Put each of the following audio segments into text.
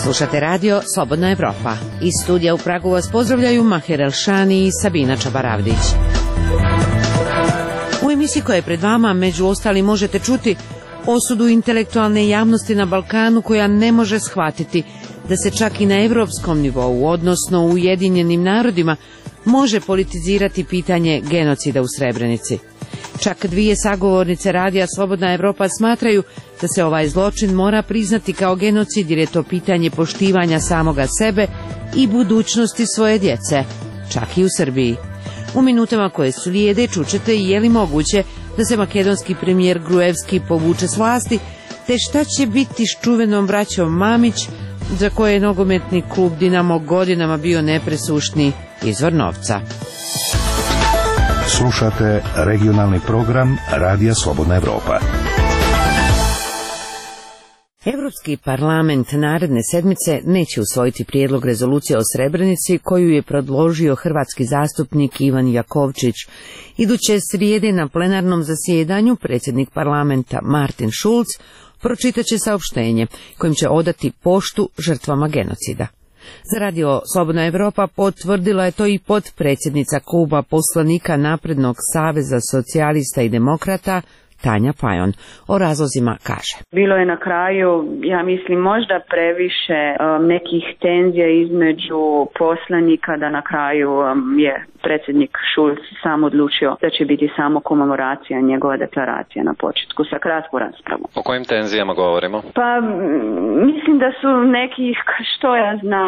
Slušate radio Slobodna Evropa. Iz studija u Pragu vas pozdravljaju Maher Elšani i Sabina Čabaravdić. U emisiji koja je pred vama, među ostalim, možete čuti osudu intelektualne javnosti na Balkanu koja ne može shvatiti da se čak i na evropskom nivou, odnosno u Ujedinjenim narodima, može politizirati pitanje genocida u Srebrenici. Čak dvije sagovornice radija Slobodna Evropa smatraju da se ovaj zločin mora priznati kao genocid jer je to pitanje poštivanja samoga sebe i budućnosti svoje djece, čak i u Srbiji. U minutama koje slijede čućete i je li moguće da se makedonski premijer Gruevski povuče s vlasti, te šta će biti s čuvenom braćom Mamić, za koje je nogometni klub Dinamo godinama bio nepresušni izvor novca. Slušate regionalni program Radija Slobodna Evropa. Evropski parlament naredne sedmice neće usvojiti prijedlog rezolucije o Srebrenici koju je predložio hrvatski zastupnik Ivan Jakovčić. Iduće srijede na plenarnom zasjedanju predsjednik parlamenta Martin Schulz pročitat će saopštenje kojim će odati poštu žrtvama genocida. Za radio Slobodna Evropa potvrdila je to i potpredsjednica kluba poslanika Naprednog saveza socijalista i demokrata Tanja Fajon. O razlozima kaže: Bilo je na kraju, ja mislim, možda previše nekih tenzija između poslanika da na kraju je predsjednik Schulz sam odlučio da će biti samo komemoracija, njegova deklaracija na početku sa kratkom raspravom. O kojim tenzijama govorimo? Pa mislim da su neki, što ja znam,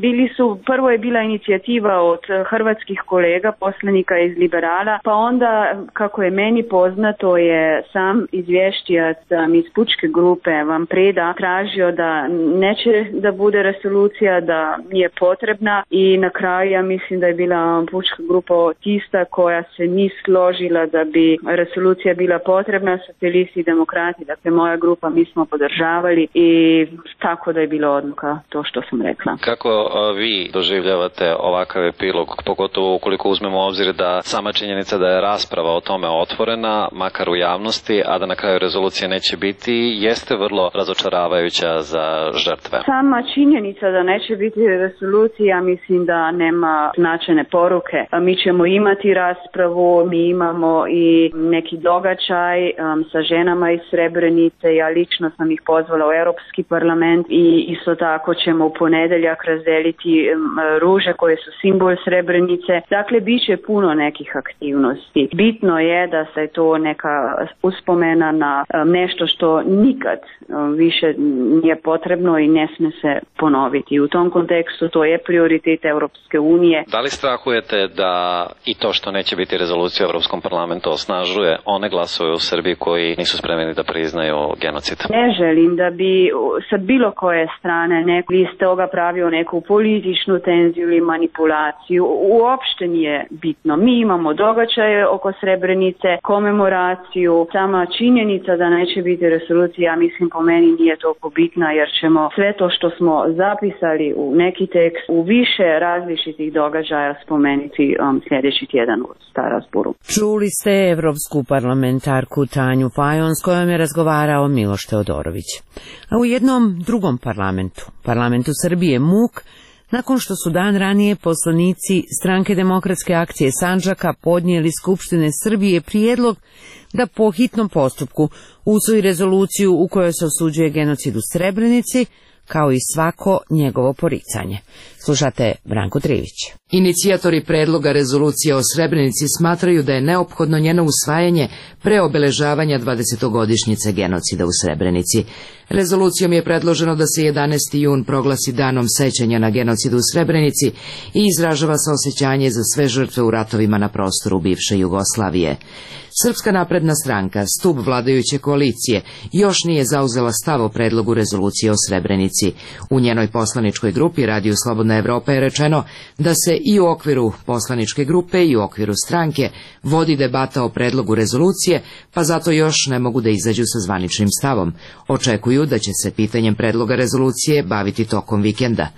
prvo je bila inicijativa od hrvatskih kolega, poslanika iz Liberala, pa onda, kako je meni poznato, je sam izvješćijac iz pučke grupe Van Preda tražio da neće da bude resolucija, da nije potrebna, i na kraju ja mislim da je bila pučka grupa autista koja se nije složila da bi resolucija bila potrebna, socijalisti i demokrati, dakle moja grupa, mi smo podržavali i tako da je bila odluka to što sam rekla. Kako vi doživljavate ovakav epilog, pogotovo ukoliko uzmemo u obzir da sama činjenica da je rasprava o tome otvorena, makar u javnosti, a da na kraju rezolucije neće biti, jeste vrlo razočaravajuća za žrtve? Sama činjenica da neće biti rezolucija, mislim da nema značajne poruke. Mi ćemo imati raspravu, mi imamo i neki događaj sa ženama iz Srebrenice. Ja lično sam ih pozvala u Europski parlament i isto tako ćemo u ponedjeljak razdeliti ruže koje su simbol Srebrenice. Dakle, bit će puno nekih aktivnosti. Bitno je da se to neka uspomena na nešto što nikad više nije potrebno i ne smije se ponoviti. U tom kontekstu to je prioritet Europske unije. Da li strahujete da i to što neće biti rezolucija u Europskom parlamentu osnažuje one glasove u Srbiji koji nisu spremni da priznaju genocid? Ne želim da bi sa bilo koje strane neko iz toga pravio neku političnu tenziju ili manipulaciju. Uopšte nije bitno. Mi imamo događaje oko Srebrenice, komemoraciju. Sama činjenica da neće biti rezolucija, mislim, po meni nije toliko bitna, jer ćemo sve to što smo zapisali u neki tekst u više različitih događaja spomenuti sljedeći tjedan u Strasbourgu. Čuli ste evropsku parlamentarku Tanju Fajon s kojom je razgovarao Miloš Teodorović. A u jednom drugom parlamentu Srbije MUK, nakon što su dan ranije poslanici Stranke demokratske akcije Sandžaka podnijeli Skupštine Srbije prijedlog da po hitnom postupku usvoji rezoluciju u kojoj se osuđuje genocid u Srebrenici, kao i svako njegovo poricanje. Slušate Branko Trivić. Inicijatori predloga rezolucije o Srebrenici smatraju da je neophodno njeno usvajanje pre obeležavanja 20-godišnjice genocida u Srebrenici. Rezolucijom je predloženo da se 11. jun proglasi danom sećanja na genocid u Srebrenici i izražava saosećanje za sve žrtve u ratovima na prostoru bivše Jugoslavije. Srpska napredna stranka, stub vladajuće koalicije, još nije zauzela stav o predlogu rezolucije o Srebrenici. U njenoj poslaničkoj grupi Radiju Slobodna Evropa je rečeno da se i u okviru poslaničke grupe i u okviru stranke vodi debata o predlogu rezolucije, pa zato još ne mogu da izađu sa zvaničnim stavom. Očekuju da će se pitanjem predloga rezolucije baviti tokom vikenda.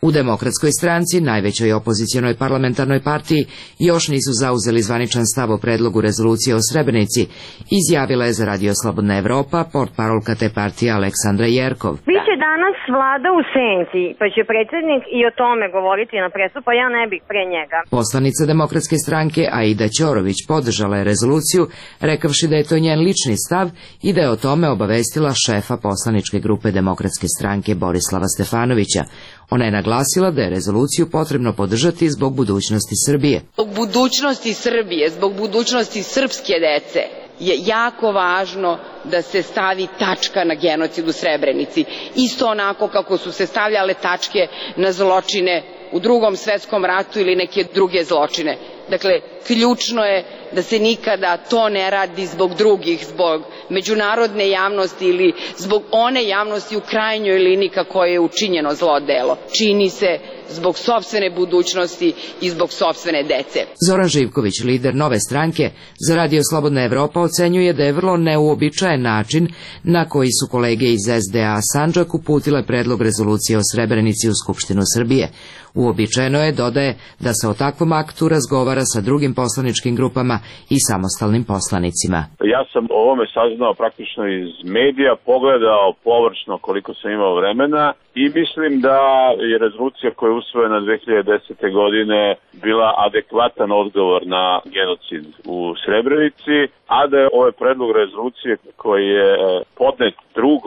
U Demokratskoj stranci, najvećoj opozicionoj parlamentarnoj partiji, još nisu zauzeli zvaničan stav o predlogu rezolucije o Srebrenici, izjavila je za Radio Slobodna Evropa portparolka te partije Aleksandra Jerkov. Biće danas vlada u senci, pa će predsjednik i o tome govoriti na presu, pa ja ne bih pre njega. Poslanica Demokratske stranke Aida Ćorović podržala je rezoluciju, rekavši da je to njen lični stav i da je o tome obavestila šefa poslaničke grupe Demokratske stranke Borislava Stefanovića. Ona je naglasila da je rezoluciju potrebno podržati zbog budućnosti Srbije. Zbog budućnosti Srbije, zbog budućnosti srpske dece je jako važno da se stavi tačka na genocid u Srebrenici. Isto onako kako su se stavljale tačke na zločine u Drugom svetskom ratu ili neke druge zločine. Dakle, ključno je da se nikada to ne radi zbog drugih, zbog međunarodne javnosti ili zbog one javnosti u krajnjoj liniji kako je učinjeno zlo delo. Čini se zbog sopstvene budućnosti i zbog sopstvene dece. Zoran Živković, lider Nove stranke, za Radio Slobodna Evropa ocenjuje da je vrlo neuobičajen način na koji su kolege iz SDA Sandžak uputile predlog rezolucije o Srebrenici u Skupštinu Srbije. Uobičajeno je, dodaje, da se o takvom aktu razgovara sa drugim poslaničkim grupama i samostalnim poslanicima. Ja sam o ovome saznao praktično iz medija, pogledao površno koliko sam imao vremena i mislim da je rezolucija koja je usvojena 2010. godine bila adekvatan odgovor na genocid u Srebrenici, a da je ovaj predlog rezolucije koji je podnet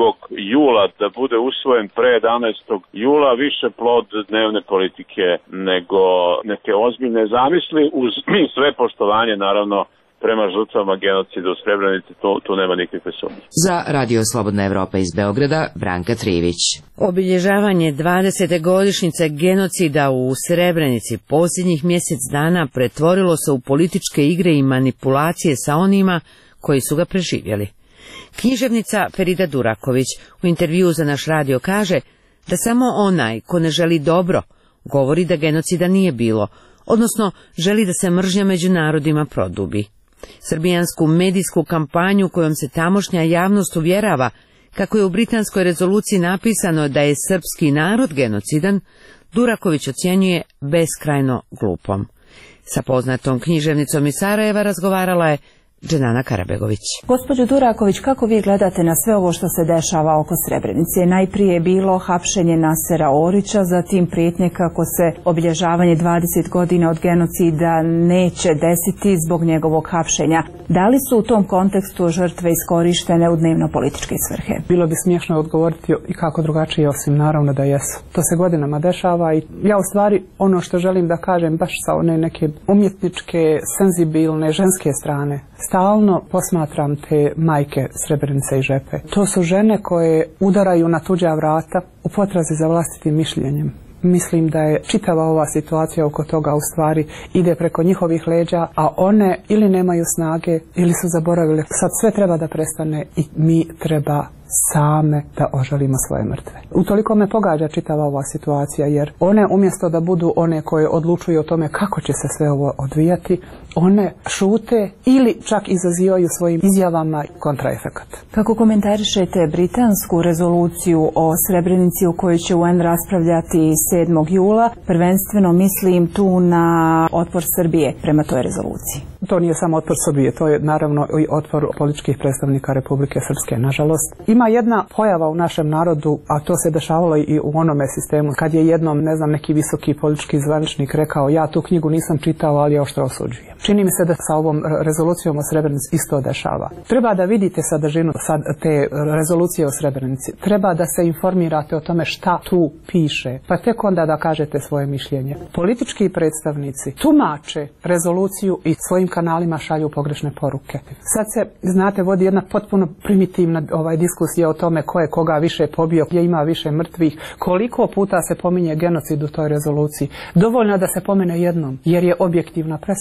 2. jula da bude usvojen pre 11. jula više plod dnevne politike nego neke ozbiljne zamisli, uz sve poštovanje naravno prema žrtvama genocida u Srebrenici, tu nema nikakve sumnje. Za Radio Slobodna Evropa iz Beograda, Branka Trivić. Obilježavanje 20. godišnjice genocida u Srebrenici posljednjih mjesec dana pretvorilo se u političke igre i manipulacije sa onima koji su ga preživjeli. Književnica Ferida Duraković u intervjuu za naš radio kaže da samo onaj ko ne želi dobro govori da genocida nije bilo, odnosno želi da se mržnja među narodima produbi. Srbijansku medijsku kampanju kojom se tamošnja javnost uvjerava kako je u britanskoj rezoluciji napisano da je srpski narod genocidan, Duraković ocjenjuje beskrajno glupom. Sa poznatom književnicom iz Sarajeva razgovarala je Dženana Karabegović. Gospođo Duraković, kako vi gledate na sve ovo što se dešava oko Srebrenice? Najprije je bilo hapšenje Nasera Orića, zatim prijetnje kako se obilježavanje 20 godina od genocida neće desiti zbog njegovog hapšenja. Da li su u tom kontekstu žrtve iskorištene u dnevno-političke svrhe? Bilo bi smiješno odgovoriti i kako drugačije, osim naravno da jesu. To se godinama dešava i ja u stvari ono što želim da kažem baš sa one neke umjetničke, senzibilne, ženske strane, stalno posmatram te majke Srebrenice i Žepe. To su žene koje udaraju na tuđa vrata u potrazi za vlastitim mišljenjem. Mislim da je čitava ova situacija oko toga u stvari ide preko njihovih leđa, a one ili nemaju snage ili su zaboravile. Sad sve treba da prestane i mi treba same da ožalimo svoje mrtve. Utoliko me pogađa čitava ova situacija, jer one umjesto da budu one koje odlučuju o tome kako će se sve ovo odvijati, one šute ili čak izazivaju svojim izjavama kontraefekat. Kako komentarišete britansku rezoluciju o Srebrenici u kojoj će UN raspravljati 7. jula? Prvenstveno mislim tu na otpor Srbije prema toj rezoluciji. To nije samo otpor Srbije, to je naravno i otpor političkih predstavnika Republike Srpske, nažalost. Ima jedna pojava u našem narodu, a to se dešavalo i u onome sistemu, kad je jednom, ne znam, neki visoki politički zvaničnik rekao: ja tu knjigu nisam čitao, ali ja oštro osuđujem. Čini mi se da sa ovom rezolucijom o Srebrenici isto dešava. Treba da vidite sadržinu te rezolucije o Srebrenici. Treba da se informirate o tome šta tu piše, pa tek onda da kažete svoje mišljenje. Politički predstavnici tumače rezoluciju i svojim kanalima šalju pogrešne poruke. Sad se, znate, vodi jedna potpuno primitivna diskusija o tome ko je koga više pobio, gdje ima više mrtvih, koliko puta se pominje genocid u toj rezoluciji. Dovoljno da se pomene jednom, jer je objektivna presuda.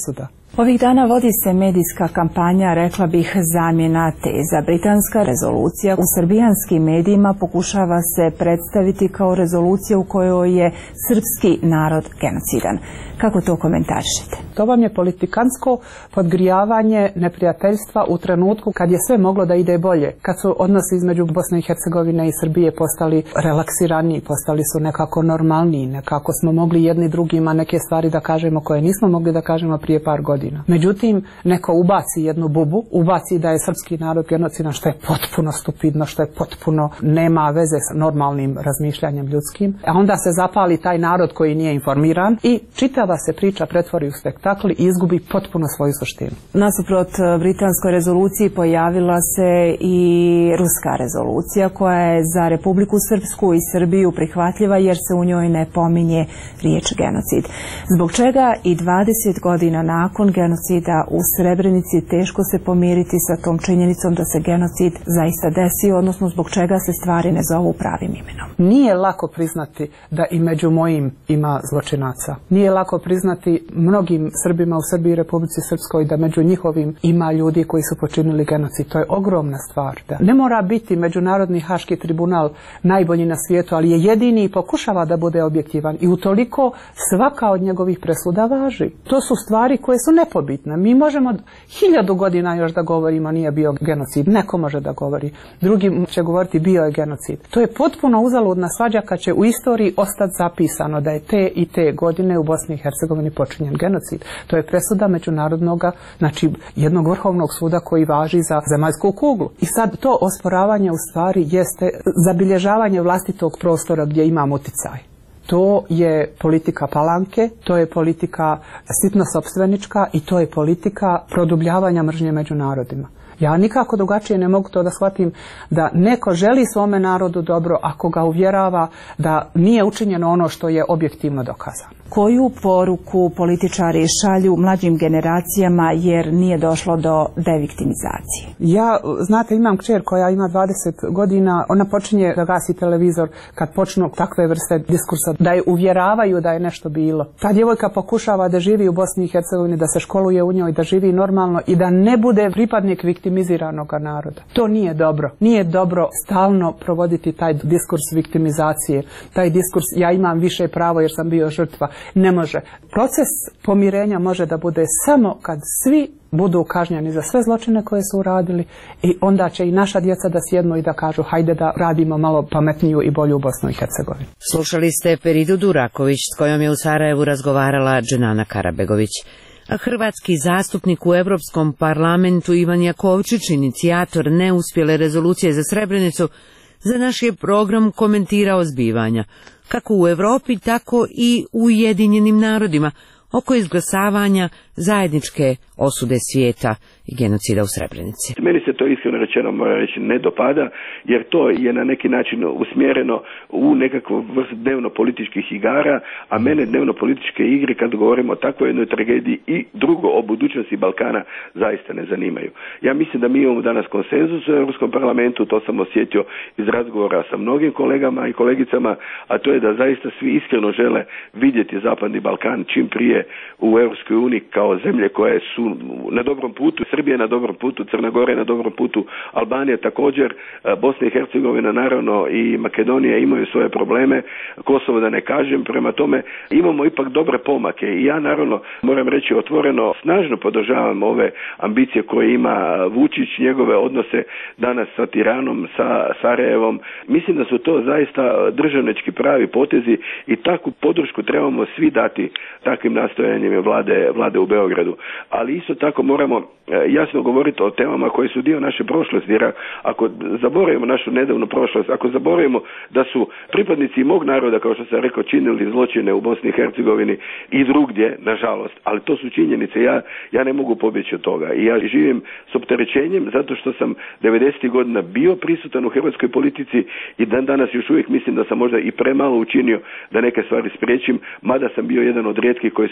Ovih dana vodi se medijska kampanja, rekla bih, zamjena teza. Britanska rezolucija u srbijanskim medijima pokušava se predstaviti kao rezolucija u kojoj je srpski narod genocidan. Kako to komentarišete? To vam je politikansko podgrijavanje neprijateljstva u trenutku kad je sve moglo da ide bolje. Kad su odnosi između Bosne i Hercegovine i Srbije postali relaksiraniji, postali su nekako normalniji, nekako smo mogli jedni drugima neke stvari da kažemo koje nismo mogli da kažemo prije par godina. Međutim, neko ubaci jednu bubu, ubaci da je srpski narod genocidan, što je potpuno stupidno, što je potpuno nema veze s normalnim razmišljanjem ljudskim, a onda se zapali taj narod koji nije informiran i čitava se priča pretvori u spektakl i izgubi potpuno svoju suštinu. Nasuprot britanskoj rezoluciji pojavila se i ruska rezolucija koja je za Republiku Srpsku i Srbiju prihvatljiva jer se u njoj ne pominje riječ genocid. Zbog čega i 20 godina nakon genocida u Srebrenici teško se pomiriti sa tom činjenicom da se genocid zaista desio, odnosno zbog čega se stvari ne zovu pravim imenom? Nije lako priznati da i među mojim ima zločinaca. Nije lako priznati mnogim Srbima u Srbiji i Republici Srpskoj da među njihovim ima ljudi koji su počinili genocid. To je ogromna stvar. Da ne mora biti Međunarodni haški tribunal najbolji na svijetu, ali je jedini i pokušava da bude objektivan. I utoliko svaka od njegovih presuda važi. To su stvari koje su nepobitne. Mi možemo 1000 godina još da govorimo nije bio genocid. Neko može da govori. Drugi će govoriti bio je genocid. To je potpuno uzaludna svađa kad će u istoriji ostati zapisano da je te i te godine u Bosni i Hercegovini počinjen genocid. To je presuda međunarodnog, znači jednog vrhovnog suda koji važi za zemaljsku kuglu. I sad to osporavanje u stvari jeste zabilježavanje vlastitog prostora gdje imamo uticaj. To je politika palanke, to je politika sitnosopstvenička i to je politika produbljavanja mržnje među narodima. Ja nikako drugačije ne mogu to da shvatim da neko želi svome narodu dobro ako ga uvjerava da nije učinjeno ono što je objektivno dokazano. Koju poruku političari šalju mlađim generacijama jer nije došlo do deviktimizacije? Ja, znate, imam kćer koja ima 20 godina, ona počinje da gasi televizor kad počnu takve vrste diskursa, da je uvjeravaju da je nešto bilo. Ta djevojka pokušava da živi u Bosni i Hercegovini, da se školuje u njoj, da živi normalno i da ne bude pripadnik viktimiziranog naroda. To nije dobro. Nije dobro stalno provoditi taj diskurs viktimizacije, taj diskurs ja imam više pravo jer sam bio žrtva. Ne može. Proces pomirenja može da bude samo kad svi budu kažnjeni za sve zločine koje su uradili i onda će i naša djeca da sjednu i da kažu hajde da radimo malo pametniju i bolju Bosnu i Hercegovinu. Slušali ste Peridu Duraković s kojom je u Sarajevu razgovarala Dženana Karabegović. A hrvatski zastupnik u Europskom parlamentu Ivan Jakovčić, inicijator neuspjele rezolucije za Srebrenicu, za naš je program komentirao zbivanja, kako u Europi, tako i u Ujedinjenim narodima, oko izglasavanja zajedničke osude svijeta i genocida u Srebrenici. Meni se to iskreno rečeno mora reći ne dopada, jer to je na neki način usmjereno u nekakvu vrstu dnevno-političkih igara, a mene dnevno-političke igre kad govorimo o takvoj jednoj tragediji i drugo o budućnosti Balkana zaista ne zanimaju. Ja mislim da mi imamo danas konsenzus u Europskom parlamentu, to sam osjetio iz razgovora sa mnogim kolegama i kolegicama, a to je da zaista svi iskreno žele vidjeti Zapadni Balkan čim prije u Europskoj uniji kao zemlje koje su na dobrom putu, Srbija je na dobrom putu, Crna Gora je na dobrom putu, Albanija također, Bosna i Hercegovina naravno i Makedonija imaju svoje probleme, Kosovo da ne kažem, prema tome imamo ipak dobre pomake i ja naravno moram reći otvoreno snažno podržavam ove ambicije koje ima Vučić, njegove odnose danas sa Tiranom, sa Sarajevom. Mislim da su to zaista državnički pravi potezi i takvu podršku trebamo svi dati takvim nastojanjima vlade u Beogradu. Ali isto tako moramo jasno govoriti o temama koje su dio naše prošlosti, jer ako zaboravimo našu nedavnu prošlost, ako zaboravimo da su pripadnici mog naroda, kao što sam rekao, činili zločine u Bosni i Hercegovini i drugdje, nažalost, ali to su činjenice, ja ne mogu pobjeći od toga i ja živim s opterećenjem zato što sam 90. godina bio prisutan u hrvatskoj politici i dan danas još uvijek mislim da sam možda i premalo učinio da neke stvari spriječim, mada sam bio jedan od rijetkih koji su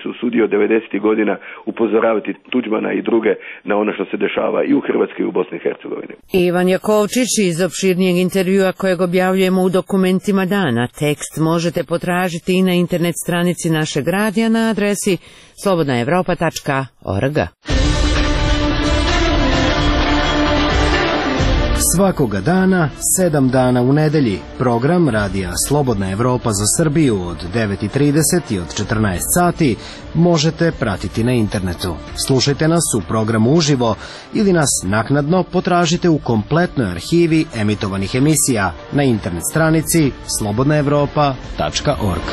se usudio 90. godina upozoravati Tuđmana i druge na ono što se dešava i u Hrvatskoj i u Bosni i Hercegovini. Ivan Jakovčić iz opširnijeg intervjua kojeg objavljujemo u dokumentima dana. Tekst možete potražiti i na internet stranici našeg radija na adresi slobodnaevropa.org. Svakoga dana, 7 dana u nedelji, program radija Slobodna Evropa za Srbiju od 9:30 i od 14 sati možete pratiti na internetu. Slušajte nas u programu uživo ili nas naknadno potražite u kompletnoj arhivi emitovanih emisija na internet stranici slobodnaevropa.org.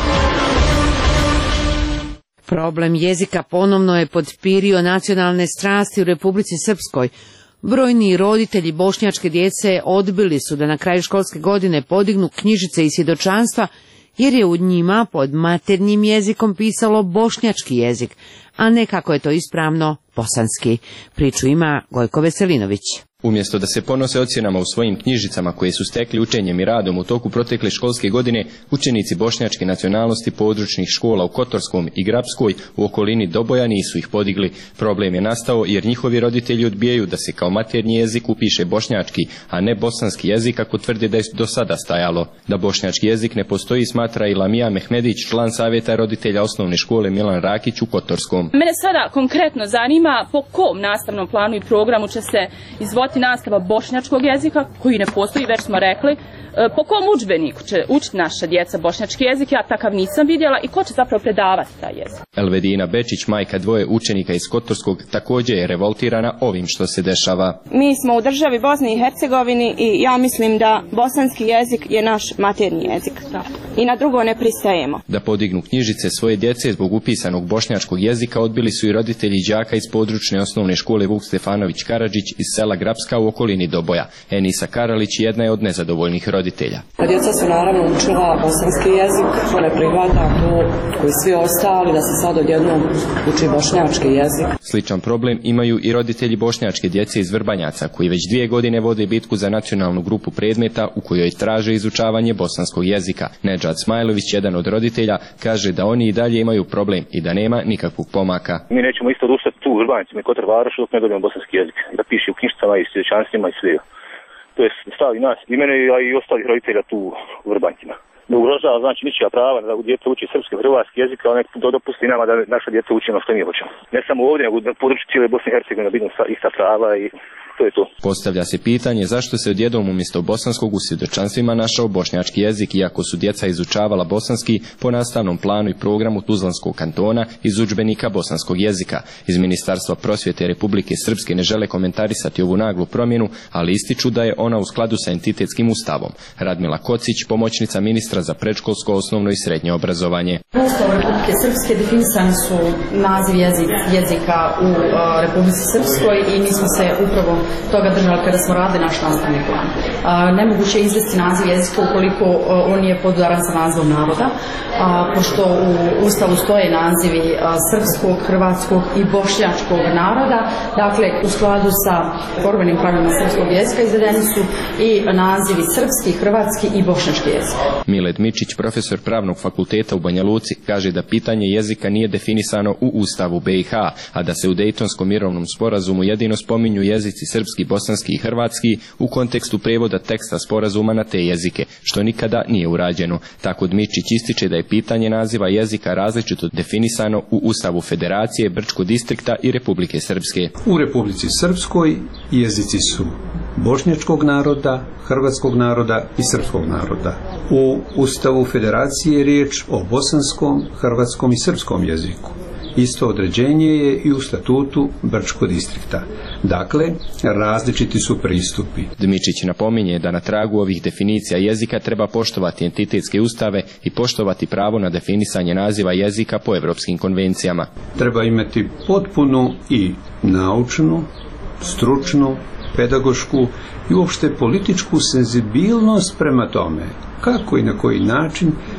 Problem jezika ponovno je podpirio nacionalne strasti u Republici Srpskoj. Brojni roditelji bošnjačke djece odbili su da na kraju školske godine podignu knjižice i svjedočanstva, jer je u njima pod maternjim jezikom pisalo bošnjački jezik, a ne kako je to ispravno bosanski. Priču ima Gojko Veselinović. Umjesto da se ponose ocjenama u svojim knjižicama koje su stekli učenjem i radom u toku protekle školske godine, učenici bošnjačke nacionalnosti područnih škola u Kotorskom i Grapskoj u okolini Doboja nisu ih podigli. Problem je nastao jer njihovi roditelji odbijaju da se kao maternji jezik upiše bošnjački, a ne bosanski jezik kako tvrde da je do sada stajalo. Da bošnjački jezik ne postoji smatra i Lamija Mehmedić, član savjeta roditelja osnovne škole Milan Rakić u Kotorskom. Mene sada konkretno zanima po kom nastavnom planu i programu će se izvoditi nastava bošnjačkog jezika, koji ne postoji, već smo rekli, po kom udžbeniku će učiti naša djeca bošnjački jezik, ja takav nisam vidjela, i ko će zapravo predavati taj jezik. Elvedina Bečić, majka dvoje učenika iz Kotorskog, također je revoltirana ovim što se dešava. Mi smo u državi Bosni i Hercegovini i ja mislim da bosanski jezik je naš maternji jezik. I na drugo ne pristajemo. Da podignu knjižice svoje djece zbog upisanog bošnjačkog jezika odbili su i roditelji đaka iz područne osnovne škole Vuk Stefanović Karadžić iz sela Grapska u okolini Doboja. Enisa Karalić jedna je od nezadovoljnih roditelja. Djeca su naravno učila bosanski jezik, to ne prihvata to koji svi ostali da se sad odjednom uči bošnjački jezik. Sličan problem imaju i roditelji bošnjačke djece iz Vrbanjaca koji već 2 godine vode bitku za nacionalnu grupu predmeta u kojoj traže izučavanje bosanskog jezika. Nedžad Smajlović, jedan od roditelja, kaže da oni i dalje imaju problem i da nema nikakvog pomaka. Mi nećemo isto odustati tu u Vrbanjacima i Kotor Varošu dok ne dobijemo bosanski jezik. Da piše u knjižicama i svjedočanstvima i sve. To je stav i nas, i mene, a i ostalih roditelja tu u Vrbanjcima. Ne ugrožava znači ničija prava da djeca uči srpski i hrvatski jezik, a nek dopusti nama da naša djeca uči ono što mi hoćemo. Ne samo ovdje, nego na području cijele Bosne i Hercegovine bitno ista prava i to je to. Postavlja se pitanje zašto se odjednom umjesto bosanskog u svjedočanstvima našao bošnjački jezik, iako su djeca izučavala bosanski po nastavnom planu i programu Tuzlanskog kantona iz udžbenika bosanskog jezika. Iz Ministarstva prosvjete Republike Srpske ne žele komentarisati ovu naglu promjenu, ali ističu da je ona u skladu sa entitetskim ustavom. Radmila Kocić, pomoćnica ministra za predškolsko, osnovno i srednje obrazovanje. U Ustavu Republike Srpske definisani su naziv jezika u Republici Srpskoj i mi smo se upravo toga držali kada smo radili naš nastavni plan. Nemoguće je izvesti naziv jezika ukoliko on je podudaran sa nazivom naroda, pošto u Ustavu stoje nazivi srpskog, hrvatskog i bošnjačkog naroda. Dakle, u skladu sa formalnim pravilima srpskog jezika izvedeni su i nazivi srpski, hrvatski i bošnjački jezik. Miled Mičić, profesor pravnog fakulteta u Banja Luci, kaže da pitanje jezika nije definisano u Ustavu BiH, a da se u Dejtonskom mirovnom sporazumu jedino spominju jezici srpski, bosanski i hrvatski u kontekstu prevoda teksta sporazuma na te jezike, što nikada nije urađeno. Tako Dmičić ističe da je pitanje naziva jezika različito definisano u Ustavu Federacije, Brčkog distrikta i Republike Srpske. U Republici Srpskoj jezici su bošnjačkog naroda, hrvatskog naroda i srpskog naroda. U Ustavu Federacije je riječ o bosanskom, hrvatskom i srpskom jeziku. Isto određenje je i u statutu Brčkog distrikta. Dakle, različiti su pristupi. Dmičić napominje da na tragu ovih definicija jezika treba poštovati entitetske ustave i poštovati pravo na definisanje naziva jezika po evropskim konvencijama. Treba imati potpunu i naučnu, stručnu, pedagošku i uopšte političku senzibilnost prema tome kako i na koji način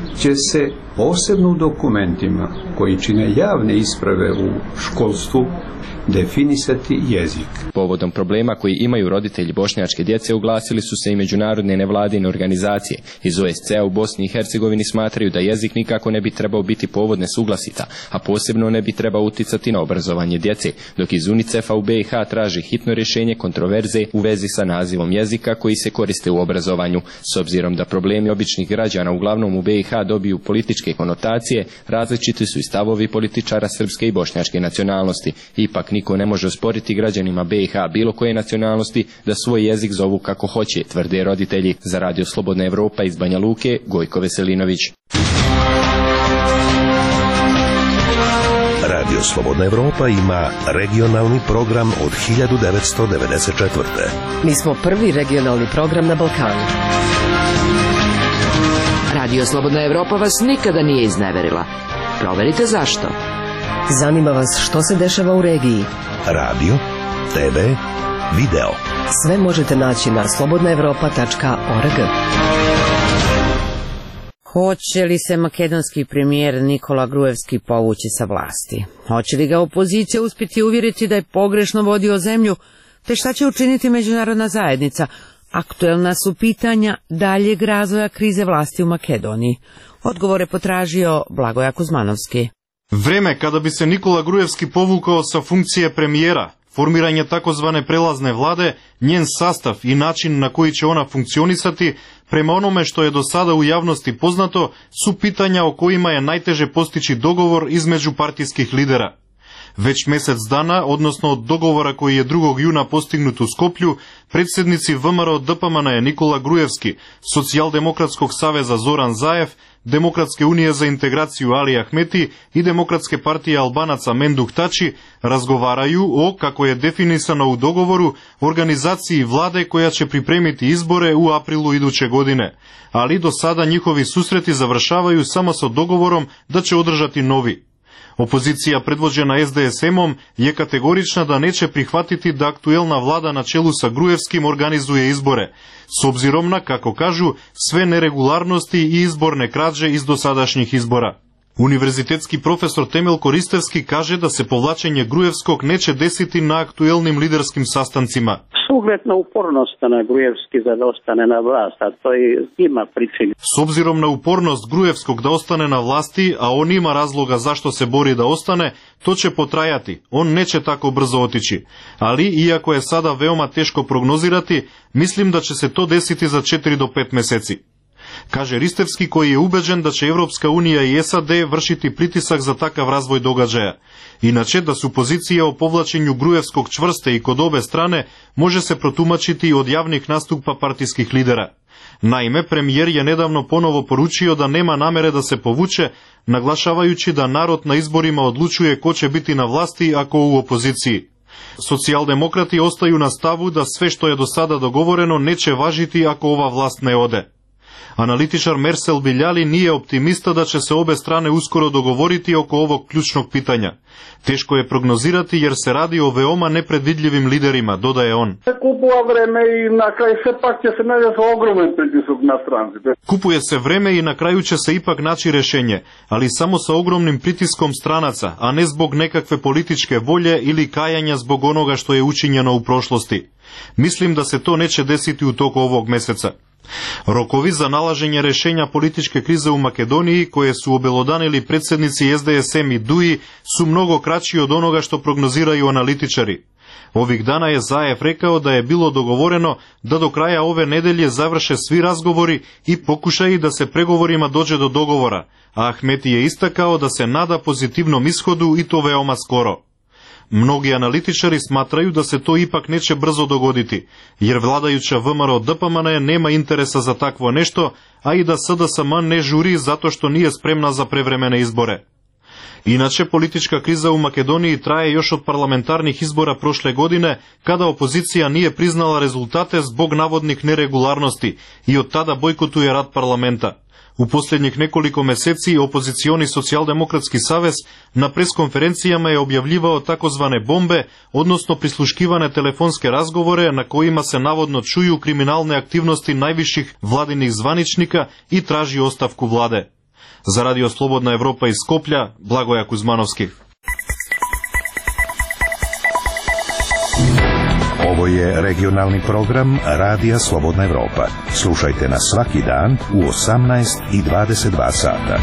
će se posebno u dokumentima koji čine javne isprave u školstvu definisati jezik. Povodom problema koji imaju roditelji bošnjačke djece oglasili su se i međunarodne nevladine organizacije. Iz OSCE-a u Bosni i Hercegovini smatraju da jezik nikako ne bi trebao biti povod nesuglasica, a posebno ne bi trebao uticati na obrazovanje djece, dok iz UNICEF-a u BiH traži hitno rješenje kontroverze u vezi sa nazivom jezika koji se koriste u obrazovanju. S obzirom da problemi običnih građana uglavnom u BiH dobiju političke konotacije, različiti su i stavovi političara srpske i bošnjačke nacionalnosti. Ipak niko ne može osporiti građanima BiH bilo koje nacionalnosti da svoj jezik zovu kako hoće, tvrde roditelji. Za Radio Slobodna Evropa iz Banja Luke, Gojko Veselinović. Radio Slobodna Evropa ima regionalni program od 1994. Mi smo prvi regionalni program na Balkanu. Radio Slobodna Evropa vas nikada nije izneverila. Proverite zašto. Zanima vas što se dešava u regiji. Radio, TV, video. Sve možete naći na slobodnaevropa.org. Hoće li se makedonski premijer Nikola Gruevski povući sa vlasti? Hoće li ga opozicija uspjeti uvjeriti da je pogrešno vodio zemlju? Te šta će učiniti međunarodna zajednica? Aktuelna su pitanja daljeg razvoja krize vlasti u Makedoniji. Odgovore potražio Blagoja Kuzmanovski. Vreme kada bi se Nikola Gruevski povukao sa funkcije premijera, formiranje takozvane prelazne vlade, njen sastav i način na koji će ona funkcionisati, prema onome što je do sada u javnosti poznato, su pitanja o kojima je najteže postići dogovor između partijskih lidera. Već mjesec dana, odnosno od dogovora koji je 2. juna postignut u Skoplju, predsjednici VMRO DPMN je Nikola Gruevski, Socijaldemokratskog saveza Zoran Zaev, Demokratske unije za integraciju Ali Ahmeti i Demokratske partije Albanaca Menduh Tači razgovaraju o, kako je definisano u dogovoru, organizaciji vlade koja će pripremiti izbore u aprilu iduće godine. Ali do sada njihovi susreti završavaju samo sa dogovorom da će održati novi. Opozicija predvođena SDSM-om je kategorična da neće prihvatiti da aktuelna vlada na čelu sa Gruevskim organizuje izbore, s obzirom na, kako kažu, sve neregularnosti i izborne krađe iz dosadašnjih izbora. Univerzitetski profesor Temel Koristevski kaže da se povlačenje Gruevskog neće desiti na aktuelnim liderskim sastancima. Sugledna upornost na Gruevski da ostane na vlast, a to ima pričinu. S obzirom na upornost Gruevskog da ostane na vlasti, a on ima razloga zašto se bori da ostane, to će potrajati. On neće tako brzo otići. Ali, iako je sada veoma teško prognozirati, mislim da će se to desiti za 4 do 5 mjeseci. Kaže Ristevski, koji je ubeđen da će Evropska unija i SAD vršiti pritisak za takav razvoj događaja. Inače, da su pozicije o povlačenju Gruevskog čvrste i kod obe strane može se protumačiti od javnih nastupa partijskih lidera. Naime, premijer je nedavno ponovo poručio da nema namere da se povuče, naglašavajući da narod na izborima odlučuje ko će biti na vlasti ako u opoziciji. Socijaldemokrati ostaju na stavu da sve što je do sada dogovoreno neće važiti ako ova vlast ne ode. Analitičar Mersel Biljali nije optimista da će se obe strane uskoro dogovoriti oko ovog ključnog pitanja. Teško je prognozirati jer se radi o veoma nepredvidljivim liderima, dodaje on. Kupuje se vreme i na kraju će se ipak naći rješenje, ali samo sa ogromnim pritiskom stranaca, a ne zbog nekakve političke volje ili kajanja zbog onoga što je učinjeno u prošlosti. Mislim da se to neće desiti u toku ovog mjeseca. Rokovi za nalaženje rješenja političke krize u Makedoniji, koje su obelodanili predsjednici SDSM i DUI, su mnogo kraći od onoga što prognoziraju analitičari. Ovih dana je Zaev rekao da je bilo dogovoreno da do kraja ove nedelje završe svi razgovori i pokušaji da se pregovorima dođe do dogovora, a Ahmeti je istakao da se nada pozitivnom ishodu i to veoma skoro. Mnogi analitičari smatraju da se to ipak neće brzo dogoditi, jer vladajuća VMRO DPMN nema interesa za takvo nešto, a i da SDSM ne žuri zato što nije spremna za prevremene izbore. Inače, politička kriza u Makedoniji traje još od parlamentarnih izbora prošle godine, kada opozicija nije priznala rezultate zbog navodnih neregularnosti i od tada bojkotuje rad parlamenta. U posljednjih nekoliko mjeseci opozicioni Socijaldemokratski savez na preskonferencijama je objavljivao takozvane bombe, odnosno prisluškivane telefonske razgovore na kojima se navodno čuju kriminalne aktivnosti najviših vladinih zvaničnika i traži ostavku vlade. Za Radio Slobodna Evropa iz Skoplja, Blagoja Kuzmanovski. Ovo je regionalni program Radija Slobodna Evropa. Slušajte nas svaki dan u 18 i 22 sata.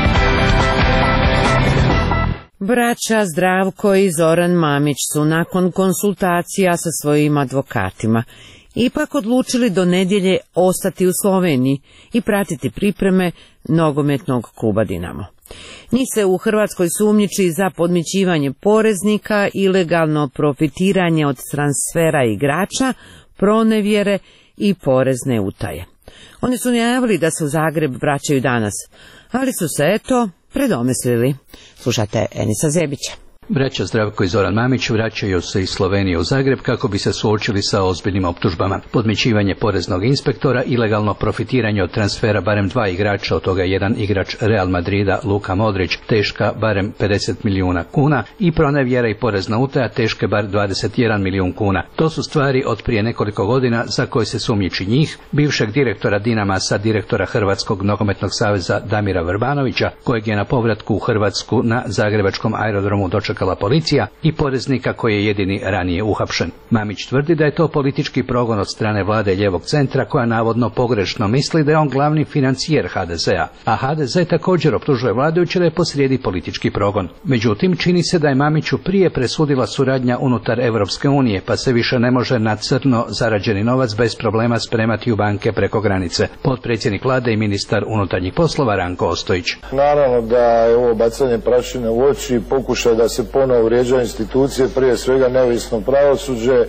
Braća Zdravko i Zoran Mamić su nakon konsultacija sa svojim advokatima ipak odlučili do nedjelje ostati u Sloveniji i pratiti pripreme nogometnog kluba Dinamo. Njih se u Hrvatskoj sumnjiči za podmićivanje poreznika, ilegalno profitiranje od transfera igrača, pronevjere i porezne utaje. Oni su najavili da se u Zagreb vraćaju danas, ali su se predomislili. Slušajte Enisa Zebića. Braća Zdravko i Zoran Mamić vraćaju se iz Slovenije u Zagreb kako bi se suočili sa ozbiljnim optužbama. Podmićivanje poreznog inspektora, ilegalno profitiranje od transfera barem 2 igrača, od toga jedan igrač Real Madrida, Luka Modrić, teška barem 50 milijuna kuna i pronevjera i porezna utaja teške bar 21 milijun kuna. To su stvari od prije nekoliko godina za koje se sumnjiči njih, bivšeg direktora Dinama, sad direktora Hrvatskog nogometnog saveza Damira Vrbanovića, kojeg je na povratku u Hrvatsku na zagrebačkom aerodromu dočekala policija, i poreznika koji je jedini ranije uhapšen. Mamić tvrdi da je to politički progon od strane vlade lijevog centra, koja navodno pogrešno misli da je on glavni financijer HDZ-a, a HDZ također optužuje vladajuće da je posrijedi politički progon. Međutim, čini se da je Mamiću prije presudila suradnja unutar Europske unije, pa se više ne može na crno zarađeni novac bez problema spremati u banke preko granice. Potpredsjednik vlade i ministar unutarnjih poslova Ranko Ostojić. Naravno da je ovo bacanje prašine u oči i pokušaj da se ponovo vrijeđa institucije, prije svega neovisno pravosuđe,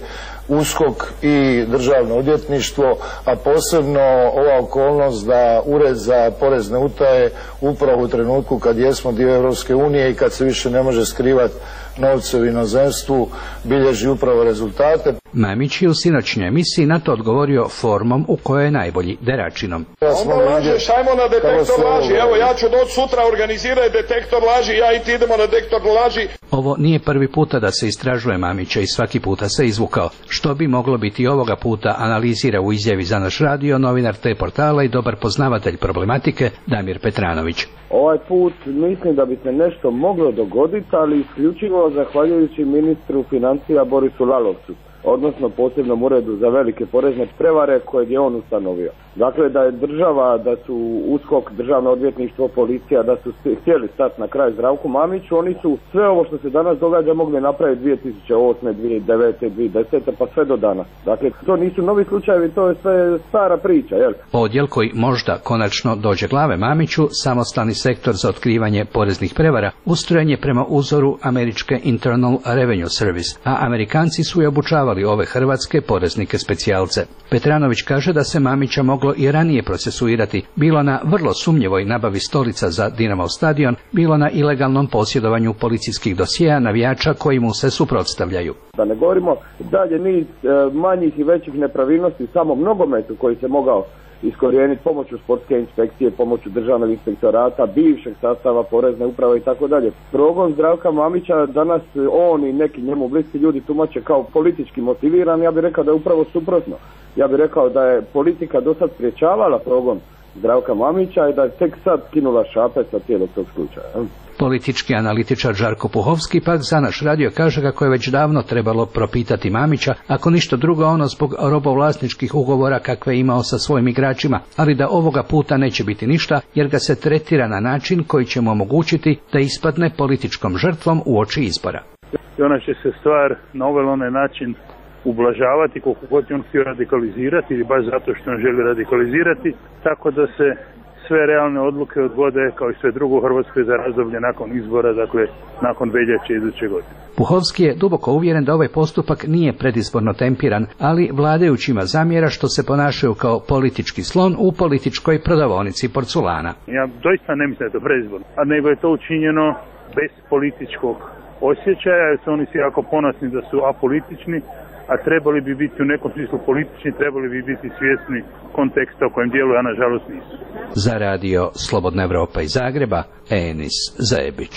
USKOK i državno odvjetništvo, a posebno ova okolnost da Ured za porezne utaje upravo u trenutku kad jesmo dio Europske unije i kad se više ne može skrivati novce u inozemstvu, bilježi upravo rezultate. Mamić je u sinoćnjoj emisiji na to odgovorio formom u kojoj je najbolji, deračinom. Onda lažeš, ajmo na detektor laži, evo ja ću doći sutra organizirati detektor laži, ja i ti idemo na detektor laži. Ovo nije prvi puta da se istražuje Mamića i svaki puta se izvukao. Što bi moglo biti ovoga puta, analizira u izjavi za naš radio novinar te portala i dobar poznavatelj problematike Damir Petranović. Ovaj put mislim da bi se nešto moglo dogoditi, ali isključivo zahvaljujući ministru financija Borisu Lalovcu, odnosno posebnom uredu za velike porezne prevare kojeg je on ustanovio. Dakle, da je država, da su USKOK, državno odvjetništvo, policija, da su htjeli stati na kraj Zdravku Mamiću, oni su sve ovo što se danas događa mogli napraviti 2008., 2009., 2010. pa sve do danas. Dakle, to nisu novi slučajevi, to je sve stara priča, jel? Odjel koji možda konačno dođe glave Mamiću, samostalni sektor za otkrivanje poreznih prevara, ustrojen je prema uzoru američke Internal Revenue Service, a Amerikanci su i obučavali ove hrvatske poreznike specijalce. Petranović kaže da se Mamića moglo i ranije procesuirati, bilo na vrlo sumnjivoj nabavi stolica za Dinamov stadion, bilo na ilegalnom posjedovanju policijskih dosjea navijača koji mu se suprotstavljaju. Da ne govorimo dalje niz manjih i većih nepravilnosti samom nogometu koji se mogao iskorijeniti pomoću sportske inspekcije, pomoću državnog inspektorata, bivšeg sastava porezne uprave i tako dalje. Progon Zdravka Mamića danas on i neki njemu bliski ljudi tumače kao politički motiviran, ja bih rekao da je upravo suprotno. Ja bih rekao da je politika do sad spriječavala progon Zdravka Mamića i da je tek sad skinula šape sa cijelog tog slučaja. Politički analitičar Žarko Puhovski pak za naš radio kaže kako je već davno trebalo propitati Mamića, ako ništa drugo ono zbog robovlasničkih ugovora kakve je imao sa svojim igračima, ali da ovoga puta neće biti ništa jer ga se tretira na način koji će mu omogućiti da ispadne političkom žrtvom uoči izbora. I ona će se stvar na ovaj onaj način ublažavati koliko god on htio radikalizirati ili baš zato što on želi radikalizirati, tako da se sve realne odluke odgode kao i sve drugo u Hrvatskoj za razdoblje nakon izbora, dakle nakon veljače iduće godine. Puhovski je duboko uvjeren da ovaj postupak nije predizborno tempiran, ali vladajućima zamjera što se ponašaju kao politički slon u političkoj prodavaonici porculana. Ja doista ne mislim da je to predizborno, a nego je to učinjeno bez političkog osjećaja, jer su oni svi jako ponosni da su apolitični, a trebali bi biti u nekom smislu politični, trebali bi biti svjesni konteksta u kojem djeluju, a nažalost nisu. Za radio Slobodna Evropa iz Zagreba, Enis Zajebić.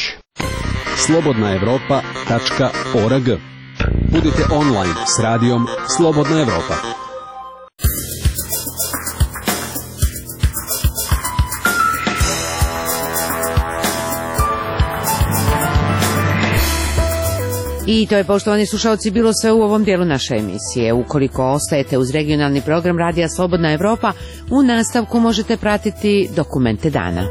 slobodnaevropa.org. Budite online s radijom Slobodna Evropa. I to je, poštovani slušalci, bilo sve u ovom dijelu naše emisije. Ukoliko ostajete uz regionalni program Radija Slobodna Evropa, u nastavku možete pratiti dokumente dana.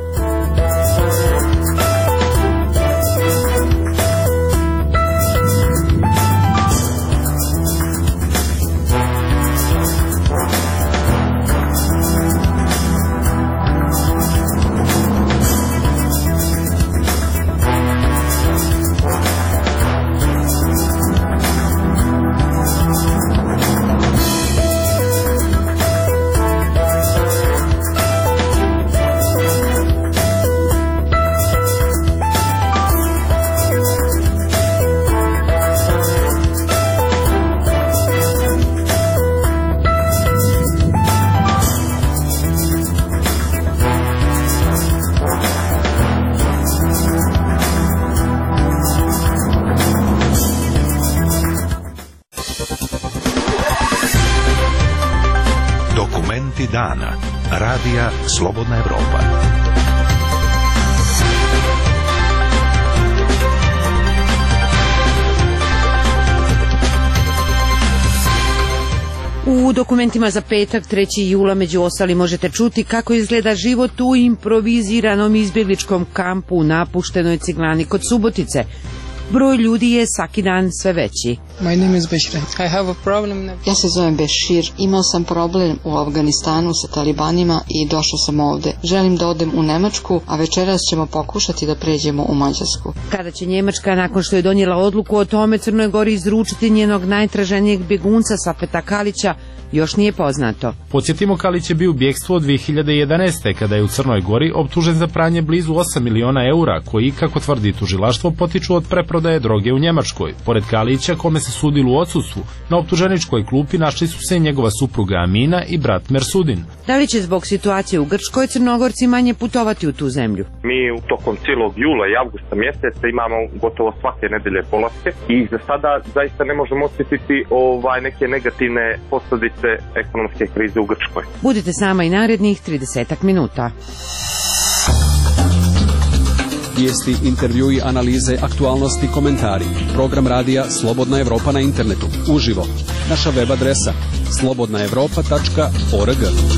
Dana. Radija Slobodna Evropa. U dokumentima za petak 3. jula među ostali možete čuti kako izgleda život u improviziranom izbjegličkom kampu u napuštenoj Ciglani kod Subotice. Broj ljudi je svaki dan sve veći. My name is Bashir. I have a problem. Ja se zovem Bashir. Imao sam problem u Afganistanu sa talibanima i došao sam ovde. Želim da odem u Nemačku, a večeras ćemo pokušati da pređemo u Mađarsku. Kada će Njemačka, nakon što je donijela odluku o tome, Crnoj Gori izručiti njenog najtraženijeg bjegunca Safeta Kalića, još nije poznato. Podsjetimo, Kalić je bio u bjegstvu od 2011. kada je u Crnoj Gori optužen za pranje blizu 8 miliona eura, koji, kako tvrdi tužilaštvo, potiču od preprodaje droge u Njemačkoj. Pored Kalića, kome se sudilo u odsustvu, na optuženičkoj klupi našli su se njegova supruga Amina i brat Mersudin. Da li će zbog situacije u Grčkoj Crnogorci manje putovati u tu zemlju? Mi tokom cijelog jula i avgusta mjeseca imamo gotovo svake nedelje polaske i za sada zaista ne možemo osjetiti neke negativne posljedice ekonomske krize u Grčkoj. Budite s nama i narednih 30 minuta. Vijesti, intervjui, analize, aktualnosti, komentari. Program radija Slobodna Evropa na internetu. Uživo. Naša web adresa slobodnaevropa.org.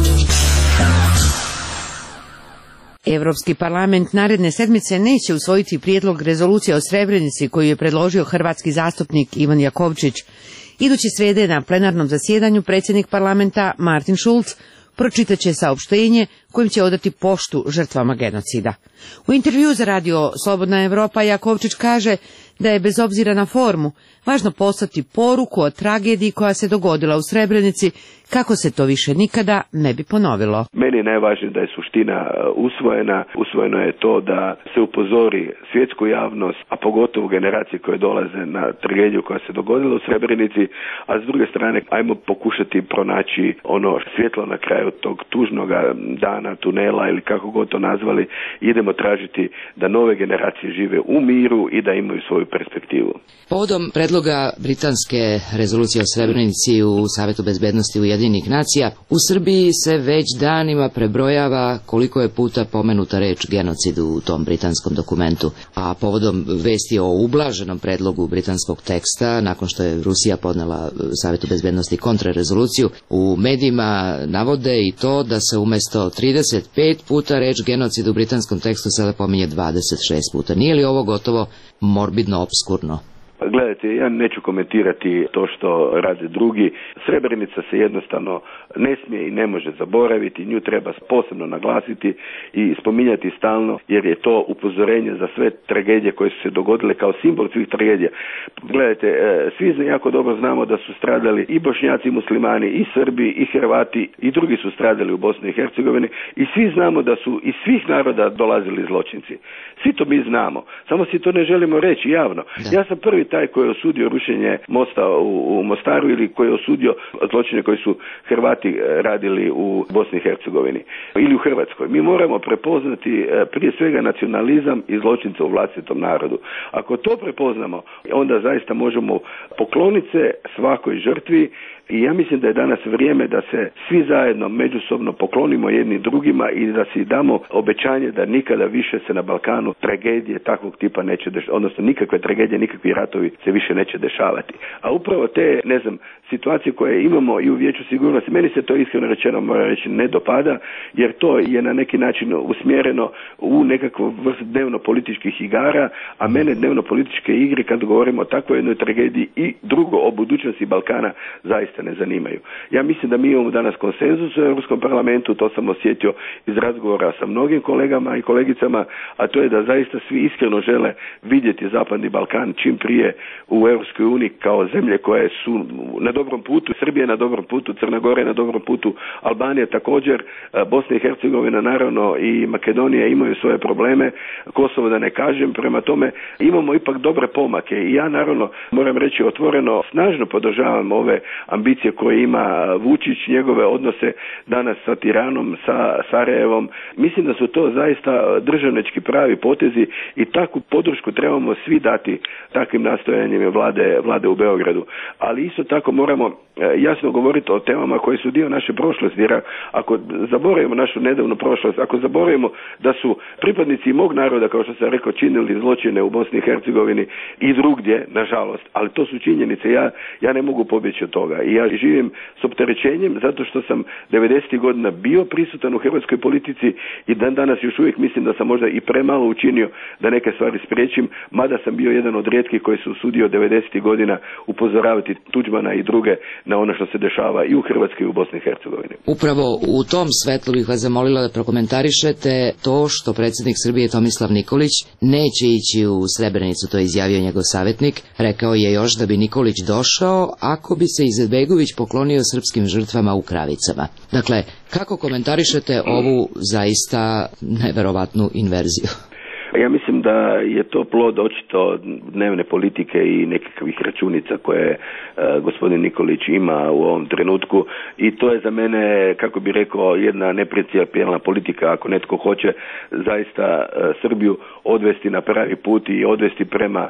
Evropski parlament naredne sedmice neće usvojiti prijedlog rezolucije o Srebrenici koju je predložio hrvatski zastupnik Ivan Jakovčić. Iduće srijede na plenarnom zasjedanju predsjednik parlamenta Martin Schulz pročitat će saopštenje kojim će odati poštu žrtvama genocida. U intervju za radio Slobodna Evropa Jakovčić kaže da je bez obzira na formu važno poslati poruku o tragediji koja se dogodila u Srebrenici kako se to više nikada ne bi ponovilo. Meni je najvažnije da je suština usvojena. Usvojeno je to da se upozori svjetsku javnost, a pogotovo generacije koje dolaze na tragediju koja se dogodila u Srebrenici, a s druge strane ajmo pokušati pronaći ono svjetlo na kraju tog tužnoga dana, tunela ili kako god to nazvali. Idemo tražiti da nove generacije žive u miru i da imaju svoju perspektivu. Povodom predloga britanske rezolucije o Srebrenici u Savetu bezbednosti Ujedinjenih nacija, u Srbiji se već danima prebrojava koliko je puta pomenuta reč genocid u tom britanskom dokumentu, a povodom vesti o ublaženom predlogu britanskog teksta, nakon što je Rusija podnela Savetu bezbednosti kontrarezoluciju, u medijima navode i to da se umjesto 35 puta reč genocid u britanskom tekstu sada pominje 26 puta. Nije li ovo gotovo morbidno obskurno? Gledajte, ja neću komentirati to što rade drugi. Srebrenica se jednostavno ne smije i ne može zaboraviti, nju treba posebno naglasiti i spominjati stalno, jer je to upozorenje za sve tragedije koje su se dogodile kao simbol svih tragedija. Gledajte, svi jako dobro znamo da su stradali i Bošnjaci i Muslimani, i Srbi, i Hrvati, i drugi su stradali u Bosni i Hercegovini, i svi znamo da su iz svih naroda dolazili zločinci. Svi to mi znamo, samo si to ne želimo reći javno. Ja sam prvi taj koji je osudio rušenje mosta u Mostaru ili koji je osudio zločine koji su Hrvati radili u Bosni i Hercegovini ili u Hrvatskoj. Mi moramo prepoznati prije svega nacionalizam i zločince u vlastitom narodu. Ako to prepoznamo, onda zaista možemo pokloniti se svakoj žrtvi. I ja mislim da je danas vrijeme da se svi zajedno međusobno poklonimo jedni drugima i da si damo obećanje da nikada više se na Balkanu tragedije takvog tipa neće odnosno nikakve tragedije, nikakvi ratovi ratovi se više neće dešavati. A upravo te, situacije koje imamo i u Vijeću sigurnosti, meni se to iskreno rečeno mora reći ne dopada, jer to je na neki način usmjereno u nekakvu vrst dnevno-političkih igara, a mene dnevno-političke igre, kad govorimo o takvoj jednoj tragediji i drugo o budućnosti Balkana, zaista ne zanimaju. Ja mislim da mi imamo danas konsenzus u Europskom parlamentu, to sam osjetio iz razgovora sa mnogim kolegama i kolegicama, a to je da zaista svi iskreno žele vidjeti Zapadni Balkan čim prije u Europskoj uniji kao zemlje koje su na dobrom putu, Srbija je na dobrom putu, Crna Gora je na dobrom putu, Albanija također, Bosna i Hercegovina naravno i Makedonija imaju svoje probleme, Kosovo da ne kažem, prema tome imamo ipak dobre pomake i ja naravno moram reći otvoreno, snažno podržavam ove ambicije koje ima Vučić, njegove odnose danas sa Tiranom, sa Sarajevom. Mislim da su to zaista državnički pravi potezi i takvu podršku trebamo svi dati takvim nastojanjima vlade u Beogradu. Ali isto tako moramo jasno govoriti o temama koje su dio naše prošlosti, jer ako zaboravimo našu nedavnu prošlost, ako zaboravimo da su pripadnici mog naroda, kao što sam rekao, činili zločine u Bosni i Hercegovini i drugdje, nažalost, ali to su činjenice, ja ne mogu pobjeći od toga i ja živim s opterećenjem zato što sam 90. godina bio prisutan u hrvatskoj politici i dan danas još uvijek mislim da sam možda i premalo učinio da neke stvari spriječim, mada sam bio jedan od rijetkih koji su usudio 90. godina upozoravati Tuđmana i druge na ono što se dešava i u Hrvatskoj i u Bosni i Hercegovini. Upravo u tom svetlu bih vas zamolila da prokomentarišete to što predsjednik Srbije Tomislav Nikolić neće ići u Srebrenicu, to je izjavio njegov savjetnik. Rekao je još da bi Nikolić došao ako bi se Izetbegović poklonio srpskim žrtvama u Kravicama. Dakle, kako komentarišete ovu zaista neverovatnu inverziju? Ja mislim da je to plod očito dnevne politike i nekakvih računica koje gospodin Nikolić ima u ovom trenutku i to je za mene, kako bi rekao, jedna neprincipijelna politika. Ako netko hoće zaista Srbiju odvesti na pravi put i odvesti prema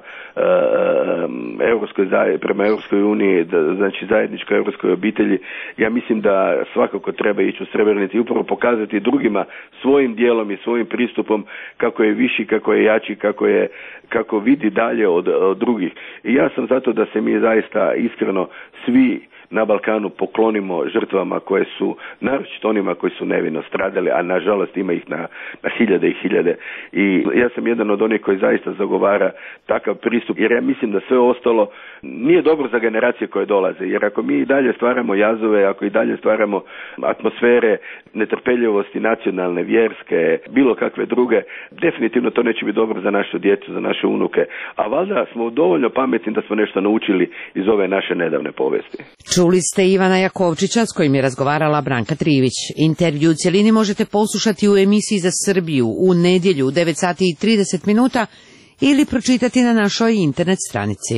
Europskoj uniji, znači zajedničkoj europskoj obitelji, ja mislim da svakako treba ići u Srebrenicu i upravo pokazati drugima svojim dijelom i svojim pristupom kako je viši, kako je jači, kako vidi dalje od drugih. I ja sam zato da se mi zaista iskreno svi na Balkanu poklonimo žrtvama koje su, naročito onima koji su nevino stradali, a nažalost ima ih na hiljade i hiljade. I ja sam jedan od onih koji zaista zagovara takav pristup, jer ja mislim da sve ostalo nije dobro za generacije koje dolaze, jer ako mi i dalje stvaramo jazove, ako i dalje stvaramo atmosfere netrpeljivosti nacionalne, vjerske, bilo kakve druge, definitivno to neće biti dobro za našu djecu, za naše unuke. A valjda smo dovoljno pametni da smo nešto naučili iz ove naše nedavne povesti. Čuli ste Ivana Jakovčića s kojim je razgovarala Branka Trivić. Intervju u cjelini možete poslušati u emisiji za Srbiju u nedjelju u 9 sati i 30 minuta ili pročitati na našoj internet stranici.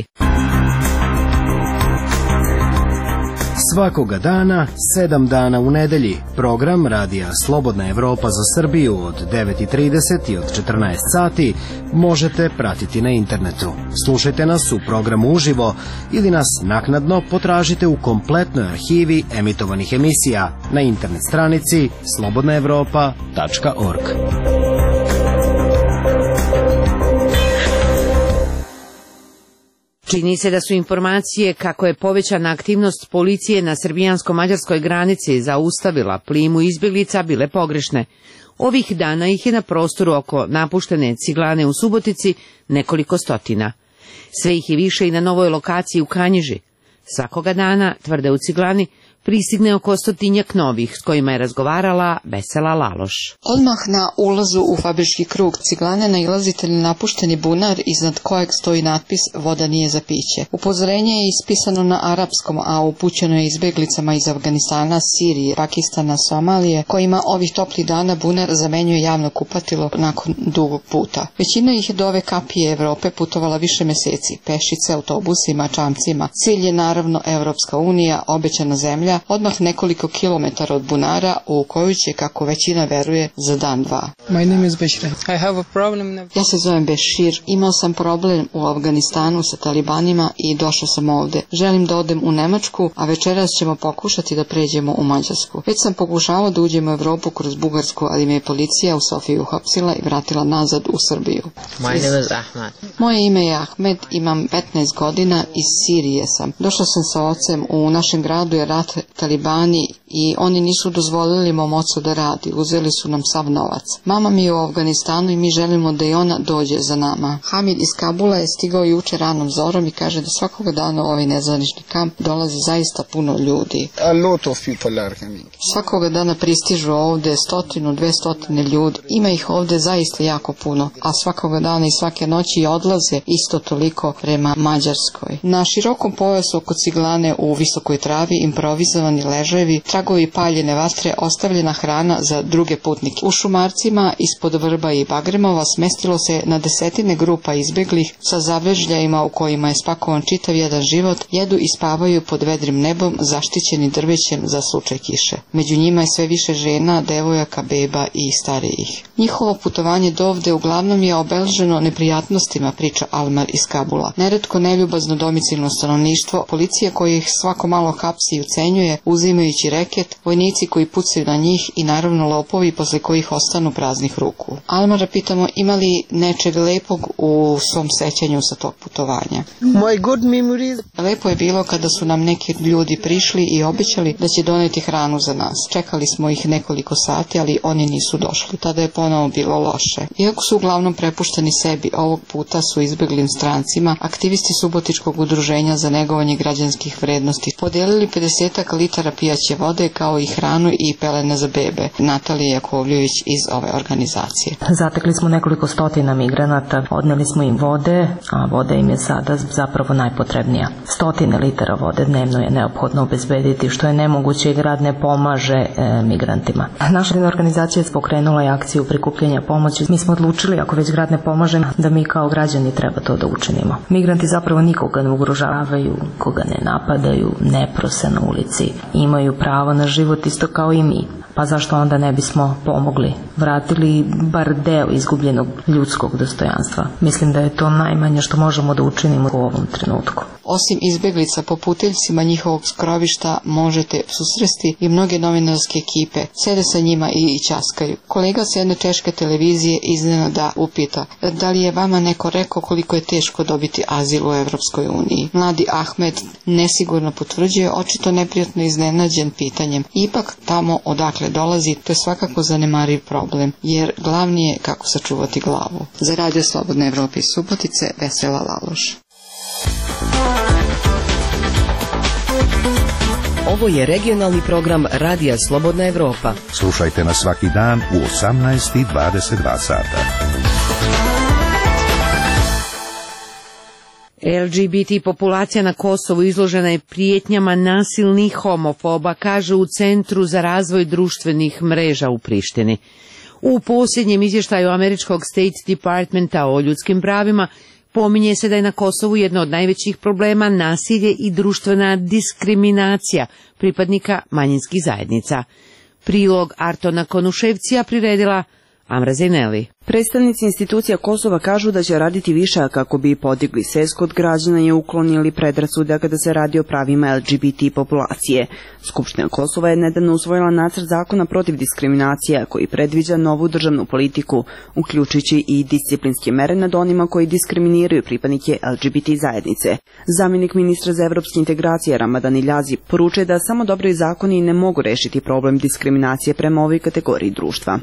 Svakoga dana, 7 dana u nedelji, program Radija Slobodna Evropa za Srbiju od 9:30 i od 14 sati možete pratiti na internetu. Slušajte nas u programu uživo ili nas naknadno potražite u kompletnoj arhivi emitovanih emisija na internet stranici slobodnaevropa.org. Čini se da su informacije kako je povećana aktivnost policije na srbijansko-mađarskoj granici zaustavila plimu izbjeglica bile pogrešne. Ovih dana ih je na prostoru oko napuštene Ciglane u Subotici nekoliko stotina. Sve ih je više i na novoj lokaciji u Kanjiži. Svakoga dana, tvrde u Ciglani, pristigne oko 100-tinjak novih s kojima je razgovarala Vesela Laloš. Odmah na ulazu u fabrički krug Ciglane nailazite na napušteni bunar iznad kojeg stoji natpis "Voda nije za piće". Upozorenje je ispisano na arapskom, a upućeno je izbjeglicama iz Afganistana, Sirije, Pakistana, Somalije, kojima ovih toplih dana bunar zamenjuje javno kupatilo nakon dugog puta. Većina ih je do ove kapije Evrope putovala više mjeseci, pešice, autobusima, čamcima. Cilj je naravno Evropska unija, obećana zemlja, zemlja, odmah nekoliko kilometara od bunara u koju će, kako većina veruje, za dan dva. My name is Bashir. I have a problem. Ja se zovem Bešir. Imao sam problem u Afganistanu sa talibanima i došao sam ovde. Želim da odem u Nemačku, a večeras ćemo pokušati da pređemo u Mađarsku. Već sam pokušavao da uđem u Evropu kroz Bugarsku, ali me je policija u Sofiji uhapsila i vratila nazad u Srbiju. My name is Ahmed. Moje ime je Ahmed, imam 15 godina, iz Sirije sam. Došao sam sa ocem, u našem gradu je rat, talibani i oni nisu dozvolili mom ocu da radi, uzeli su nam sav novac. Mama mi je u Afganistanu i mi želimo da i ona dođe za nama. Hamid iz Kabula je stigao juče ranom zorom i kaže da svakoga dana u ovaj nezvanični kamp dolazi zaista puno ljudi. A lot of people are coming. Svakoga dana pristižu ovde 100-200 ljudi. Ima ih ovde zaista jako puno, a svakoga dana i svake noći odlaze isto toliko prema Mađarskoj. Na širokom pojasu oko Ciglane u visokoj travi improvizovani ležajevi, tragovi paljene vatre, ostavljena hrana za druge putnike. U šumarcima ispod vrba i bagremova smestilo se na desetine grupa izbeglih sa zavežljajima u kojima je spakovan čitav jedan život, jedu i spavaju pod vedrim nebom zaštićeni drvećem za slučaj kiše. Među njima je sve više žena, devojaka, beba i starijih. Njihovo putovanje dovde uglavnom je obeleženo neprijatnostima, priča Almar iz Kabula. Neretko neljubazno domicilno stanovništvo, policija koja ih svako malo hapsi i ucenjuje, uzimajući reket, vojnici koji pucaju na njih i naravno lopovi posle kojih ostanu praznih ruku. Almara pitamo ima li nečeg lepog u svom sećanju sa tog putovanja. My good memories. Lepo je bilo kada su nam neki ljudi prišli i obećali da će doneti hranu za nas. Čekali smo ih nekoliko sati, ali oni nisu došli. Tada je ponovo bilo loše. Iako su uglavnom prepušteni sebi, ovog puta su izbeglim strancima, aktivisti Subotičkog udruženja za negovanje građanskih vrednosti podelili 50 litara pijaće vode kao i hranu i pelene za bebe. Natalija Jakovljević iz ove organizacije. Zatekli smo nekoliko stotina migranata, odneli smo im vode, a voda im je sada zapravo najpotrebnija. 100 litara vode dnevno je neophodno obezbediti, što je nemoguće i grad ne pomaže migrantima. Naša organizacija je pokrenula i akciju prikupljanja pomoći. Mi smo odlučili, ako već grad ne pomaže, da mi kao građani treba to da učinimo. Migranti zapravo nikoga ne ugrožavaju, koga ne napadaju, ne prose na ulici. Imaju pravo na život isto kao i mi. Pa zašto onda ne bismo pomogli? Vratili bar deo izgubljenog ljudskog dostojanstva. Mislim da je to najmanje što možemo da učinimo u ovom trenutku. Osim izbeglica po puteljcima njihovog skrovišta možete susresti i mnoge novinarske ekipe. Sede sa njima i ćaskaju. Kolega s jedne češke televizije iznenada upita da li je vama neko rekao koliko je teško dobiti azil u Evropskoj uniji. Mladi Ahmed nesigurno potvrđuje, očito neprijatno iznenađen pitanjem. Ipak tamo odakle dolazi, to je svakako zanemariv problem, jer glavni je kako sačuvati glavu. Za Radio Slobodne Evrope iz Subotice, Vesela Laloš. Ovo je regionalni program Radija Slobodna Evropa. Slušajte nas svaki dan u 18:22 sata. LGBT populacija na Kosovu izložena je prijetnjama nasilnih homofoba, kaže u Centru za razvoj društvenih mreža u Prištini. U posljednjem izvještaju američkog State Departmenta o ljudskim pravima pominje se da je na Kosovu jedno od najvećih problema nasilje i društvena diskriminacija pripadnika manjinskih zajednica. Prilog Artona Konuševcija priredila Amra Zejneli. Predstavnici institucija Kosova kažu da će raditi više kako bi podigli svest kod građana i uklonili predrasude kada se radi o pravima LGBT populacije. Skupština Kosova je nedavno usvojila nacrt zakona protiv diskriminacije koji predviđa novu državnu politiku, uključujući i disciplinske mere nad onima koji diskriminiraju pripadnike LGBT zajednice. Zamjenik ministra za evropske integracije Ramadan Iljazi poručuje da samo dobri zakoni ne mogu rešiti problem diskriminacije prema ovoj kategoriji društva.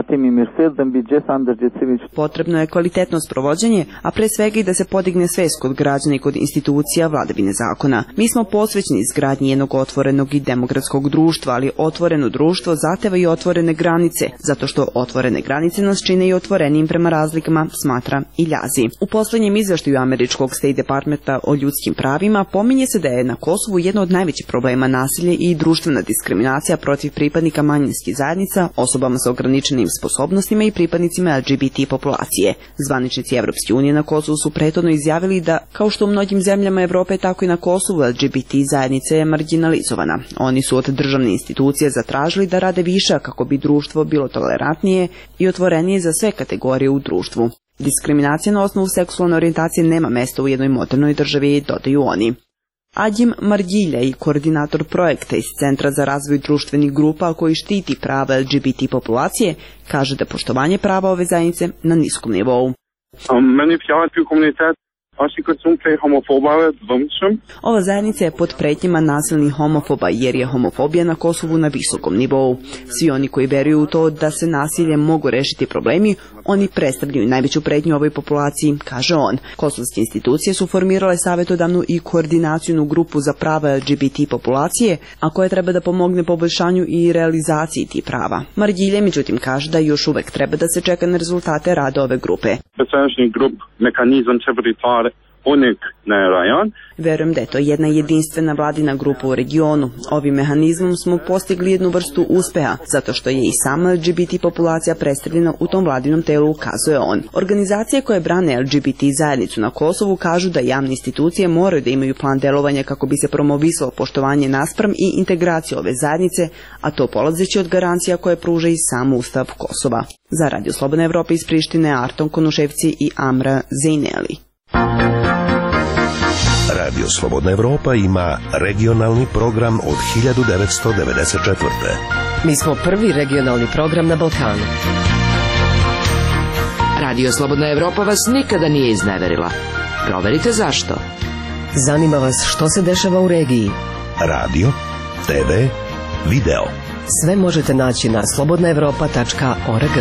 Potrebno je kvalitetno sprovođenje, a pre svega i da se podigne svest kod građana i kod institucija vladavine zakona. Mi smo posvećeni izgradnji jednog otvorenog i demokratskog društva, ali otvoreno društvo zahteva i otvorene granice, zato što otvorene granice nas čine i otvorenim prema razlikama, smatra Iljazi. U poslednjem izveštaju američkog State Departmenta o ljudskim pravima pominje se da je na Kosovu jedno od najvećih problema nasilje i društvena diskriminacija protiv pripadnika manjinskih zajednica, osobama sa ograničenim sposobnostima i pripadnicima LGBT populacije. Zvaničnici Evropske unije na Kosovu su prethodno izjavili da, kao što u mnogim zemljama Evrope, tako i na Kosovu LGBT zajednica je marginalizovana. Oni su od državne institucije zatražili da rade više kako bi društvo bilo tolerantnije i otvorenije za sve kategorije u društvu. Diskriminacija na osnovu seksualne orijentacije nema mesta u jednoj modernoj državi, dodaju oni. Adjim Margilja i koordinator projekta iz Centra za razvoj društvenih grupa koji štiti prava LGBT populacije, kaže da poštovanje prava ove zajednice na niskom nivou. Ova zajednica je pod pretnjima nasilnih homofoba jer je homofobija na Kosovu na visokom nivou. Svi oni koji veruju u to da se nasiljem mogu rešiti problemi, oni predstavljaju najveću pretnju ovoj populaciji, kaže on. Kosovske institucije su formirale savjetodavnu i koordinacijnu grupu za prava LGBT populacije, a koja treba da pomogne poboljšanju i realizaciji tih prava. Margilje međutim kaže da još uvek treba da se čeka na rezultate rada ove grupe. Verujem da je to jedna jedinstvena vladina grupa u regionu. Ovim mehanizmom smo postigli jednu vrstu uspeha, zato što je i sama LGBT populacija predstavljena u tom vladinom telu, ukazuje on. Organizacije koje brane LGBT zajednicu na Kosovu kažu da javne institucije moraju da imaju plan delovanja kako bi se promovisalo poštovanje naspram i integracija ove zajednice, a to polazeći od garancija koje pruža i sam Ustav Kosova. Za Radio Slobodna Evropa iz Prištine, Arton Konuševci i Amra Zejneli. Radio Slobodna Evropa ima regionalni program od 1994. Mi smo prvi regionalni program na Balkanu. Radio Slobodna Evropa vas nikada nije izneverila. Proverite zašto. Zanima vas što se dešava u regiji. Radio, TV, video. Sve možete naći na slobodnaevropa.org.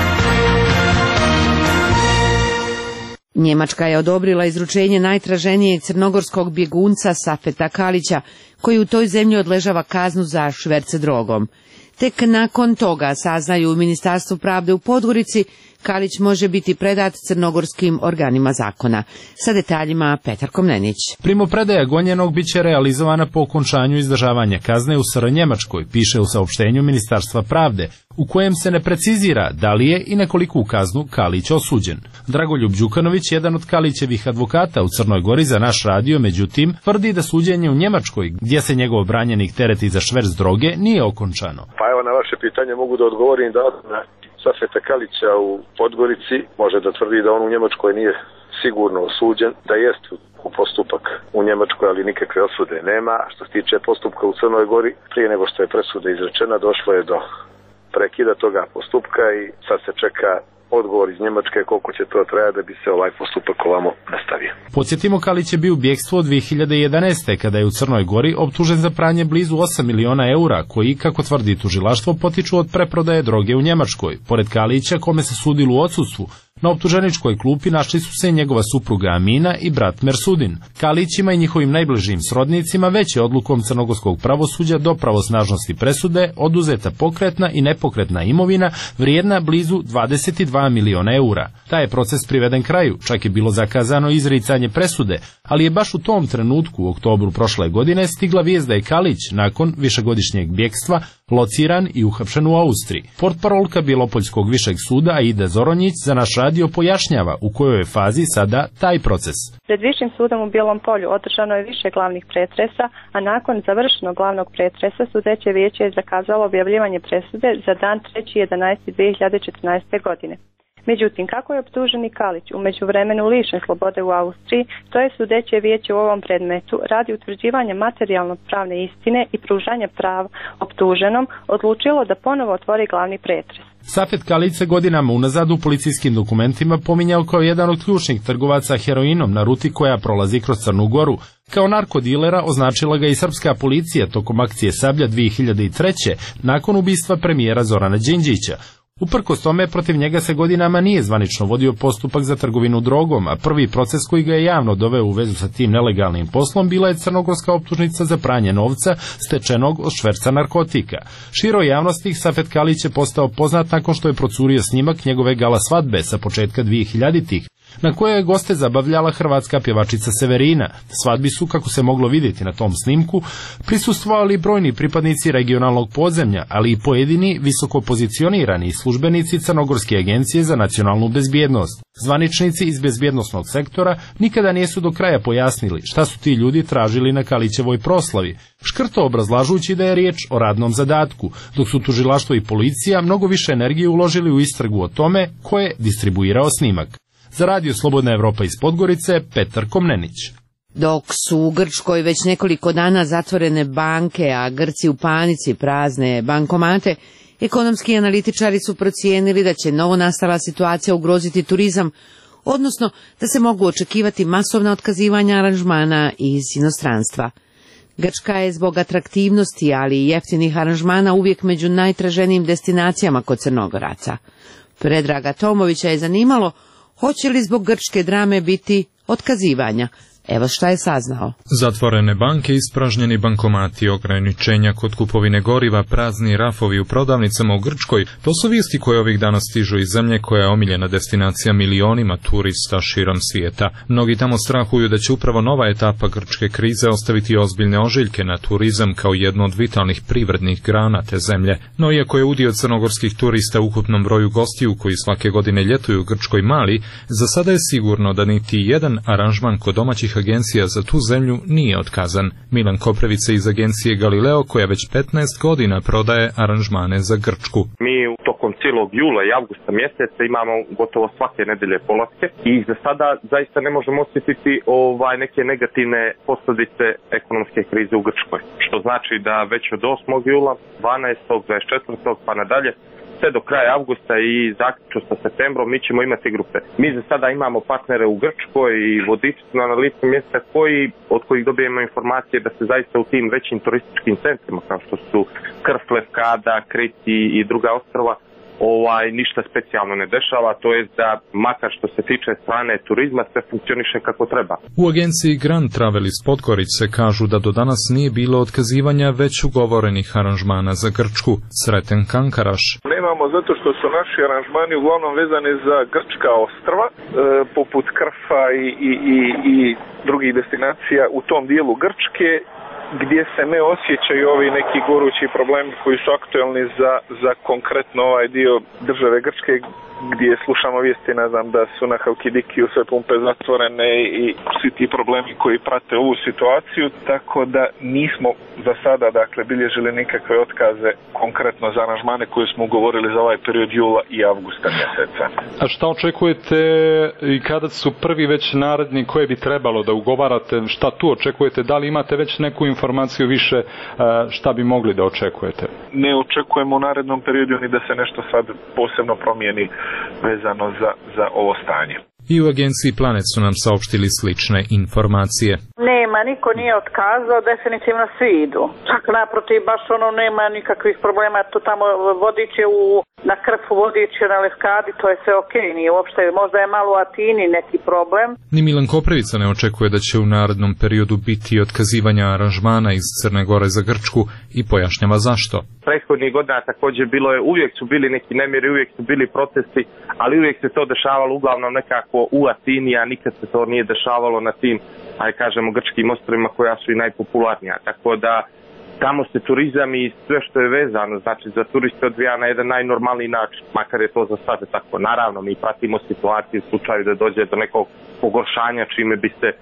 Njemačka je odobrila izručenje najtraženijeg crnogorskog bjegunca Safeta Kalića, koji u toj zemlji odležava kaznu za šverce drogom. Tek nakon toga, saznaju u Ministarstvu pravde u Podgorici, Kalić može biti predat crnogorskim organima zakona. Sa detaljima Petar Komnenić. Primopredaja gonjenog biće realizovana po okončanju izdržavanja kazne u SR Njemačkoj, piše u saopštenju Ministarstva pravde, u kojem se ne precizira da li je i na koliku kaznu Kalić osuđen. Dragoljub Đukanović, jedan od Kalićevih advokata u Crnoj Gori za naš radio, međutim, tvrdi da suđenje u Njemačkoj, gdje se njegov branjenik tereti za šverc droge, nije okončano. Pa evo na vaše pitanje mogu da odgovorim da Safeta Kalića u Podgorici može da tvrdi da on u Njemačkoj nije sigurno osuđen, da jest u postupak u Njemačkoj, ali nikakve osude nema. Što se tiče postupka u Crnoj Gori, prije nego što je presuda izrečena, došlo je do prekida toga postupka i sad se čeka odgovor iz Njemačke koliko će to trajati da bi se ovaj postupak ovamo nastavio. Podsjetimo, Kalić je bio u bjegstvu od 2011. kada je u Crnoj Gori optužen za pranje blizu 8 miliona eura, koji, kako tvrdi tužilaštvo, potiču od preprodaje droge u Njemačkoj. Pored Kalića, kome se sudilo u odsustvu, na optuženičkoj klupi našli su se njegova supruga Amina i brat Mersudin. Kalićima i njihovim najbližim srodnicima već je odlukom crnogorskog pravosuđa do pravosnažnosti presude oduzeta pokretna i nepokretna imovina vrijedna blizu 22 miliona eura. Taj je proces priveden kraju, čak je bilo zakazano izricanje presude, ali je baš u tom trenutku u oktobru prošle godine stigla vijest da je Kalić, nakon višegodišnjeg bjegstva, lociran i uhapšen u Austriji. Portparolka Bjelopoljskog višeg suda Aida Zoronjić za naš radio pojašnjava u kojoj je fazi sada taj proces. Pred Višim sudom u Bijelom Polju održano je više glavnih pretresa, a nakon završenog glavnog pretresa sudeće vijeće je zakazalo objavljivanje presude za dan 3.11.2014. godine. Međutim, kako je optuženi Kalić u međuvremenu lišen slobode u Austriji, to je sudeće vijeće u ovom predmetu radi utvrđivanja materijalno-pravne istine i pružanja prava optuženom odlučilo da ponovo otvori glavni pretres. Safet Kalić se godinama unazad u policijskim dokumentima pominjao kao jedan od ključnih trgovaca heroinom na ruti koja prolazi kroz Crnu Goru. Kao narkodilera označila ga i srpska policija tokom akcije Sablja 2003. nakon ubistva premijera Zorana Đinđića. Uprkos tome, protiv njega se godinama nije zvanično vodio postupak za trgovinu drogom, a prvi proces koji ga je javno doveo u vezu sa tim nelegalnim poslom bila je crnogorska optužnica za pranje novca stečenog od šverca narkotika. Široj javnosti Safet Kalić je postao poznat nakon što je procurio snimak njegove gala svadbe sa početka 2000-ih. na kojoj je goste zabavljala hrvatska pjevačica Severina. Svadbi su, kako se moglo vidjeti na tom snimku, prisustvovali brojni pripadnici regionalnog podzemlja, ali i pojedini visoko pozicionirani službenici Crnogorske agencije za nacionalnu bezbjednost. Zvaničnici iz bezbjednosnog sektora nikada nisu do kraja pojasnili šta su ti ljudi tražili na Kalićevoj proslavi, škrto obrazlažući da je riječ o radnom zadatku, dok su tužilaštvo i policija mnogo više energije uložili u istragu o tome ko je distribuirao snimak. Za Radio Slobodna Evropa iz Podgorice, Petar Komnenić. Dok su u Grčkoj već nekoliko dana zatvorene banke, a Grci u panici prazne bankomate, ekonomski analitičari su procijenili da će novonastala situacija ugroziti turizam, odnosno da se mogu očekivati masovna otkazivanja aranžmana iz inostranstva. Grčka je zbog atraktivnosti, ali i jeftinih aranžmana uvijek među najtraženijim destinacijama kod Crnogoraca. Predraga Tomovića je zanimalo hoće li zbog grčke drame biti otkazivanja. Evo šta je saznao. Zatvorene banke, ispražnjeni bankomati, ograničenja kod kupovine goriva, prazni rafovi u prodavnicama u Grčkoj, to su vijesti koje ovih dana stižu iz zemlje koja je omiljena destinacija milionima turista širom svijeta. Mnogi tamo strahuju da će upravo nova etapa grčke krize ostaviti ozbiljne ožiljke na turizam kao jednu od vitalnih privrednih grana te zemlje. No iako je udio crnogorskih turista u ukupnom broju gostiju koji svake godine ljetuju u Grčkoj mali, za sada je sigurno da niti jedan aranžman kod domaćih agencija za tu zemlju nije otkazan. Milan Koprevica iz agencije Galileo, koja već 15 godina prodaje aranžmane za Grčku. Mi tokom cijelog jula i avgusta mjeseca imamo gotovo svake nedelje polaske i za sada zaista ne možemo osjetiti neke negativne posljedice ekonomske krize u Grčkoj. Što znači da već od 8. jula, 12., 24. pa nadalje, sve do kraja avgusta i zaključno sa septembrom mi ćemo imati grupe. Mi za sada imamo partnere u Grčkoj i vodiči su na licu mjesta od kojih dobijemo informacije da se zaista u tim većim turističkim centrima kao što su Krf, Lefkada, Kriti i druga ostrva ništa specijalno ne dešava, to je da makar što se tiče strane turizma sve funkcioniše kako treba. U agenciji Grand Travel iz Podgorice kažu da do danas nije bilo otkazivanja već ugovorenih aranžmana za Grčku. Sreten Kankaraš. Nemamo zato što su naši aranžmani uglavnom vezani za grčka ostrva, poput Krfa i drugih destinacija u tom dijelu Grčke, gdje se ne osjećaju ovi neki gorući problemi koji su aktualni za konkretno ovaj dio države Grčke, gdje slušamo vijesti, ne znam, da su na Halkidikiju sve pumpe zatvorene i svi ti problemi koji prate ovu situaciju, tako da nismo za sada, bilježili nikakve otkaze konkretno za aranžmane koje smo ugovorili za ovaj period jula i avgusta mjeseca. A šta očekujete i kada su prvi već naredni koje bi trebalo da ugovarate, šta tu očekujete, da li imate već neku informaciju više šta bi mogli da očekujete? Ne očekujemo u narednom periodu ni da se nešto sad posebno promijeni vezano za ovo stanje. I u agenciji Planet su nam saopštili slične informacije. Nema, niko nije otkazao, definitivno svi idu. Čak naprotiv, baš nema nikakvih problema, to tamo vodič je na Krfu, vodič je na Lefkadi, to je sve okej, nije uopšte, možda je malo u Atini neki problem. Ni Milan Koprevica ne očekuje da će u narednom periodu biti otkazivanja aranžmana iz Crne Gore za Grčku i pojašnjava zašto. Prethodnih godina također uvijek su bili neki nemiri, uvijek su bili protesti, ali uvijek se to dešavalo uglavnom nekako u Atini, a nikad se to nije dešavalo na tim, grčkim ostrovima koja su i najpopularnija. Tako da tamo se turizam i sve što je vezano, znači za turiste odvija na jedan najnormalniji način, makar je to za sada tako. Naravno, mi pratimo situaciju u slučaju da dođe do nekog pogoršanja čime bi se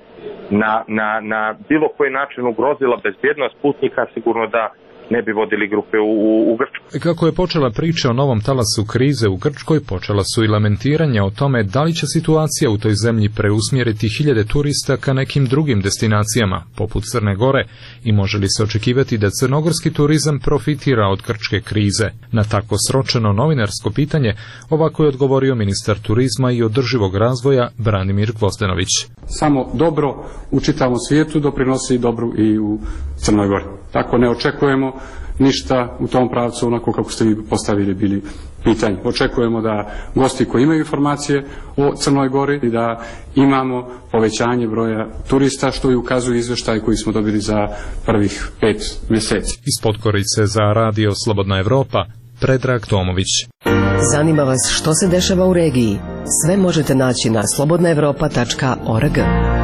na bilo koji način ugrozila bezbjednost putnika, sigurno da ne bi vodili grupe u Grčkoj. Kako je počela priča o novom talasu krize u Grčkoj, počela su i lamentiranja o tome da li će situacija u toj zemlji preusmjeriti hiljade turista ka nekim drugim destinacijama, poput Crne Gore, i može li se očekivati da crnogorski turizam profitira od grčke krize. Na tako sročeno novinarsko pitanje ovako je odgovorio ministar turizma i održivog razvoja Branimir Gvozdenović. Samo dobro u čitavom svijetu doprinosi dobru i u Crnoj Gori. Tako ne očekujemo ništa u tom pravcu onako kako ste vi postavili bili pitanje. Očekujemo da gosti koji imaju informacije o Crnoj Gori i da imamo povećanje broja turista, što i ukazuje izvještaj koji smo dobili za prvih 5 mjeseci. Iz Podgorice za Radio Slobodna Evropa, Predrag Tomović. Zanima vas što se dešava u regiji? Sve možete naći na slobodnaevropa.org.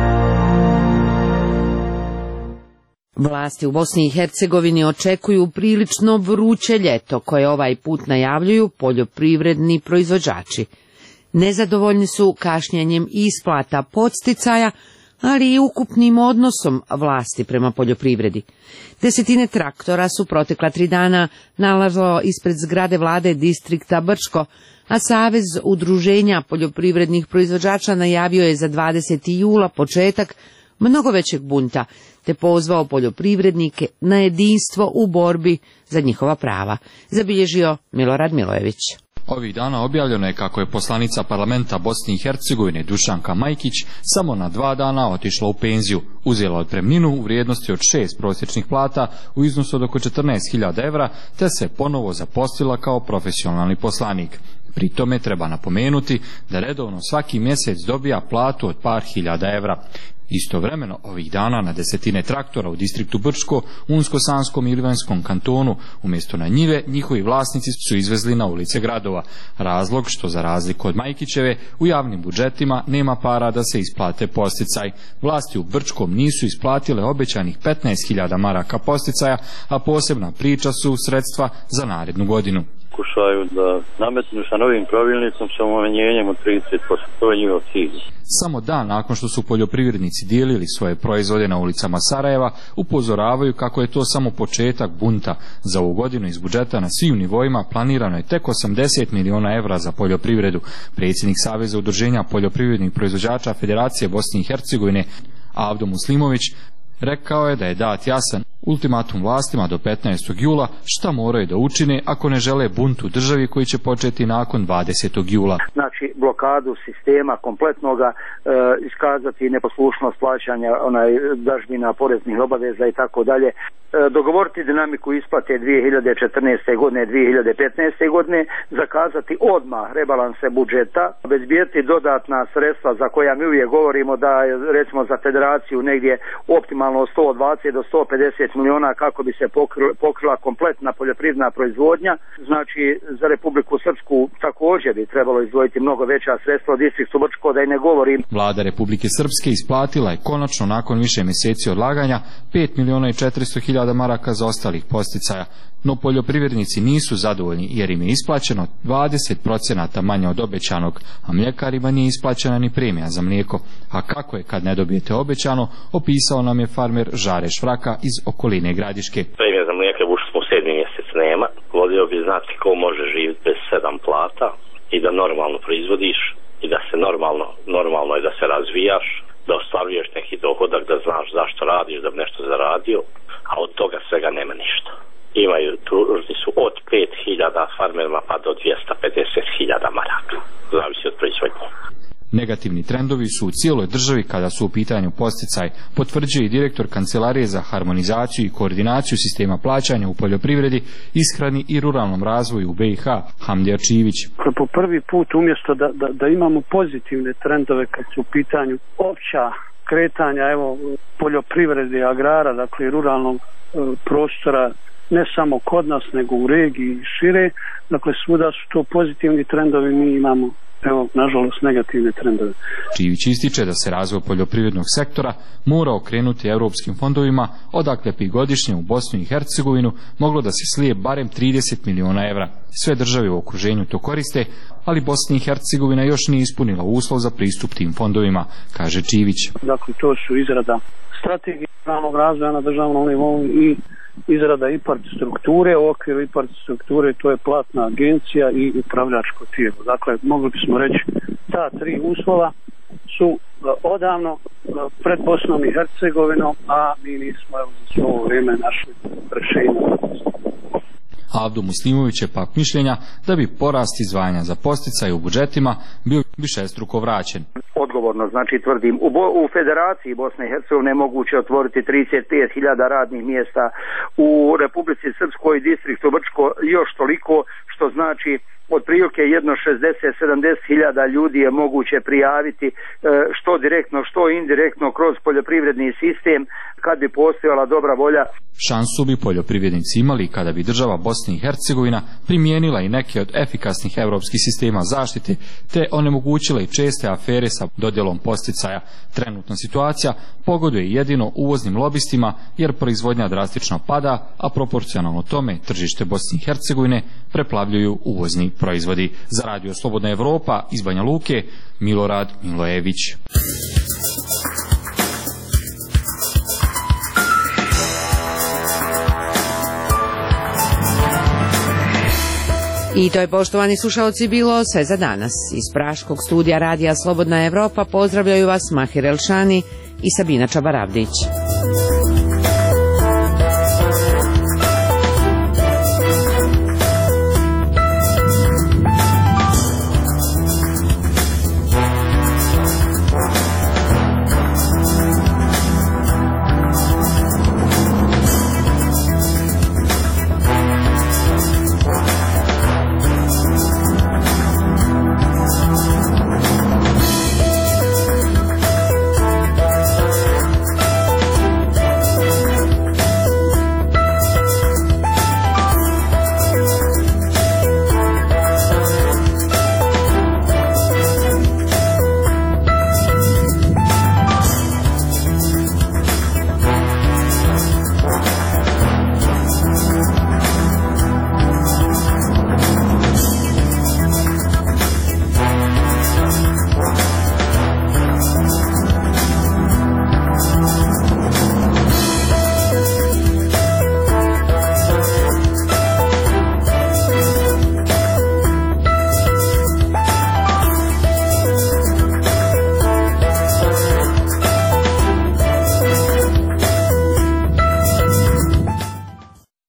Vlasti u Bosni i Hercegovini očekuju prilično vruće ljeto koje ovaj put najavljuju poljoprivredni proizvođači. Nezadovoljni su kašnjenjem isplata podsticaja, ali i ukupnim odnosom vlasti prema poljoprivredi. Desetine traktora su protekla 3 dana nalazilo ispred zgrade vlade distrikta Brčko, a Savez udruženja poljoprivrednih proizvođača najavio je za 20. jula početak mnogo većeg bunta, te pozvao poljoprivrednike na jedinstvo u borbi za njihova prava, zabilježio Milorad Milojević. Ovih dana objavljeno je kako je poslanica parlamenta Bosne i Hercegovine Dušanka Majkić samo na 2 dana otišla u penziju, uzela otpremninu u vrijednosti od 6 prosječnih plata u iznosu od oko 14.000 evra, te se ponovo zaposlila kao profesionalni poslanik. Pri tome treba napomenuti da redovno svaki mjesec dobija platu od par hiljada evra. Istovremeno, ovih dana na desetine traktora u distriktu Brčko, Unsko-Sanskom i Livanjskom kantonu, umjesto na njive, njihovi vlasnici su izvezli na ulice gradova. Razlog što, za razliku od Majkićeve, u javnim budžetima nema para da se isplate posticaj. Vlasti u Brčkom nisu isplatile obećanih 15.000 maraka posticaja, a posebna priča su sredstva za narednu godinu. Pokušaju da nametnu sa novim pravilnicom sa umanjenjem od 30%. To je njihov cilj. Samo dan nakon što su poljoprivrednici dijelili svoje proizvode na ulicama Sarajeva, upozoravaju kako je to samo početak bunta. Za ovu godinu iz budžeta na svim nivoima planirano je tek 80 miliona evra za poljoprivredu. Predsjednik Saveza udruženja poljoprivrednih proizvođača Federacije Bosne i Hercegovine Avdo Muslimović rekao je da je dat jasan ultimatum vlastima do 15. jula šta moraju da učine ako ne žele bunt u državi koji će početi nakon 20. jula. Znači blokadu sistema kompletnoga, iskazati neposlušnost plaćanja dažbina, poreznih obaveza i tako dalje, dogovoriti dinamiku isplate 2014. godine, 2015. godine, zakazati odmah rebalanse budžeta, obezbijeti dodatna sredstva za koja mi uvijek govorimo da je recimo za federaciju negdje optimalno 120 do 150 miliona kako bi se pokrila kompletna poljoprivredna proizvodnja. Znači za Republiku Srpsku također bi trebalo izdvojiti mnogo veća sredstva od distriktu Brčko, da i ne govorim. Vlada Republike Srpske isplatila je konačno nakon više mjeseci odlaganja 5.400.000 maraka za ostalih posticaja, no poljoprivrednici nisu zadovoljni jer im je isplaćeno 20% manje od obećanog, a mljekarima nije isplaćena ni premija za mlijeko. A kako je kad ne dobijete obećano, opisao nam je farmer Žare Švraka iz okoline Gradiške. Premija za mlijeko ušli smo u 7. mjesec nema. Volio bi znati ko može živjeti bez 7 plata i da normalno proizvodiš i da se normalno je da se razvijaš, da ostvaruješ neki dohodak, da znaš zašto radiš, da bi nešto zaradio, a od toga svega nema ništa. Imaju tužni su od 5.000 farmerima pa do 250.000 maraka. Zavisi od proizvodnje. Negativni trendovi su u cijeloj državi kada su u pitanju posticaj, potvrđuje i direktor Kancelarije za harmonizaciju i koordinaciju sistema plaćanja u poljoprivredi, ishrani i ruralnom razvoju u BiH, Hamdija Čivić. Po prvi put umjesto da imamo pozitivne trendove kad su u pitanju opća kretanja poljoprivrede, agrara, dakle ruralnog prostora, ne samo kod nas nego u regiji i šire, dakle svuda su to pozitivni trendovi, mi imamo nažalost negativne trendove. Čivić ističe da se razvoj poljoprivrednog sektora mora okrenuti europskim fondovima, odakle bi godišnje u Bosnu i Hercegovinu moglo da se slije barem 30 miliona evra. Sve države u okruženju to koriste, ali Bosna i Hercegovina još nije ispunila uslov za pristup tim fondovima, kaže Čivić. Dakle, to su izrada strategije ruralnog razvoja na državnom nivou i izrada IPARD strukture. U okviru IPARD strukture to je platna agencija i upravljačko tijelo. Dakle, mogli bismo reći ta 3 uslova su odavno pred Bosnom i Hercegovinom, a mi nismo za ovo vrijeme našli rješenje. Avdo Muslimović je pak mišljenja da bi porast izdvajanja za posticaje u budžetima bio višestruko vraćen. Odgovorno, znači tvrdim, u Federaciji Bosne i Hercegovine je moguće otvoriti 35.000 radnih mjesta, u Republici Srpskoj distriktu Brčko još toliko, što znači otprilike jedno 60-70 hiljada ljudi je moguće prijaviti što direktno, što indirektno kroz poljoprivredni sistem kad bi postojala dobra volja. Šansu bi poljoprivrednici imali kada bi država Bosna i Hercegovina primijenila i neke od efikasnih europskih sistema zaštite te onemogućila i česte afere sa dodjelom posticaja. Trenutna situacija pogoduje jedino uvoznim lobistima jer proizvodnja drastično pada, a proporcionalno tome tržište Bosne i Hercegovine preplavljuju uvozni proizvodi. Za Radio Slobodna Evropa iz Banja Luke, Milorad Milojević. I to je, poštovani slušalci, bilo sve za danas. Iz praškog studija Radija Slobodna Evropa pozdravljaju vas Mahir Elšani i Sabina Čabaravdić.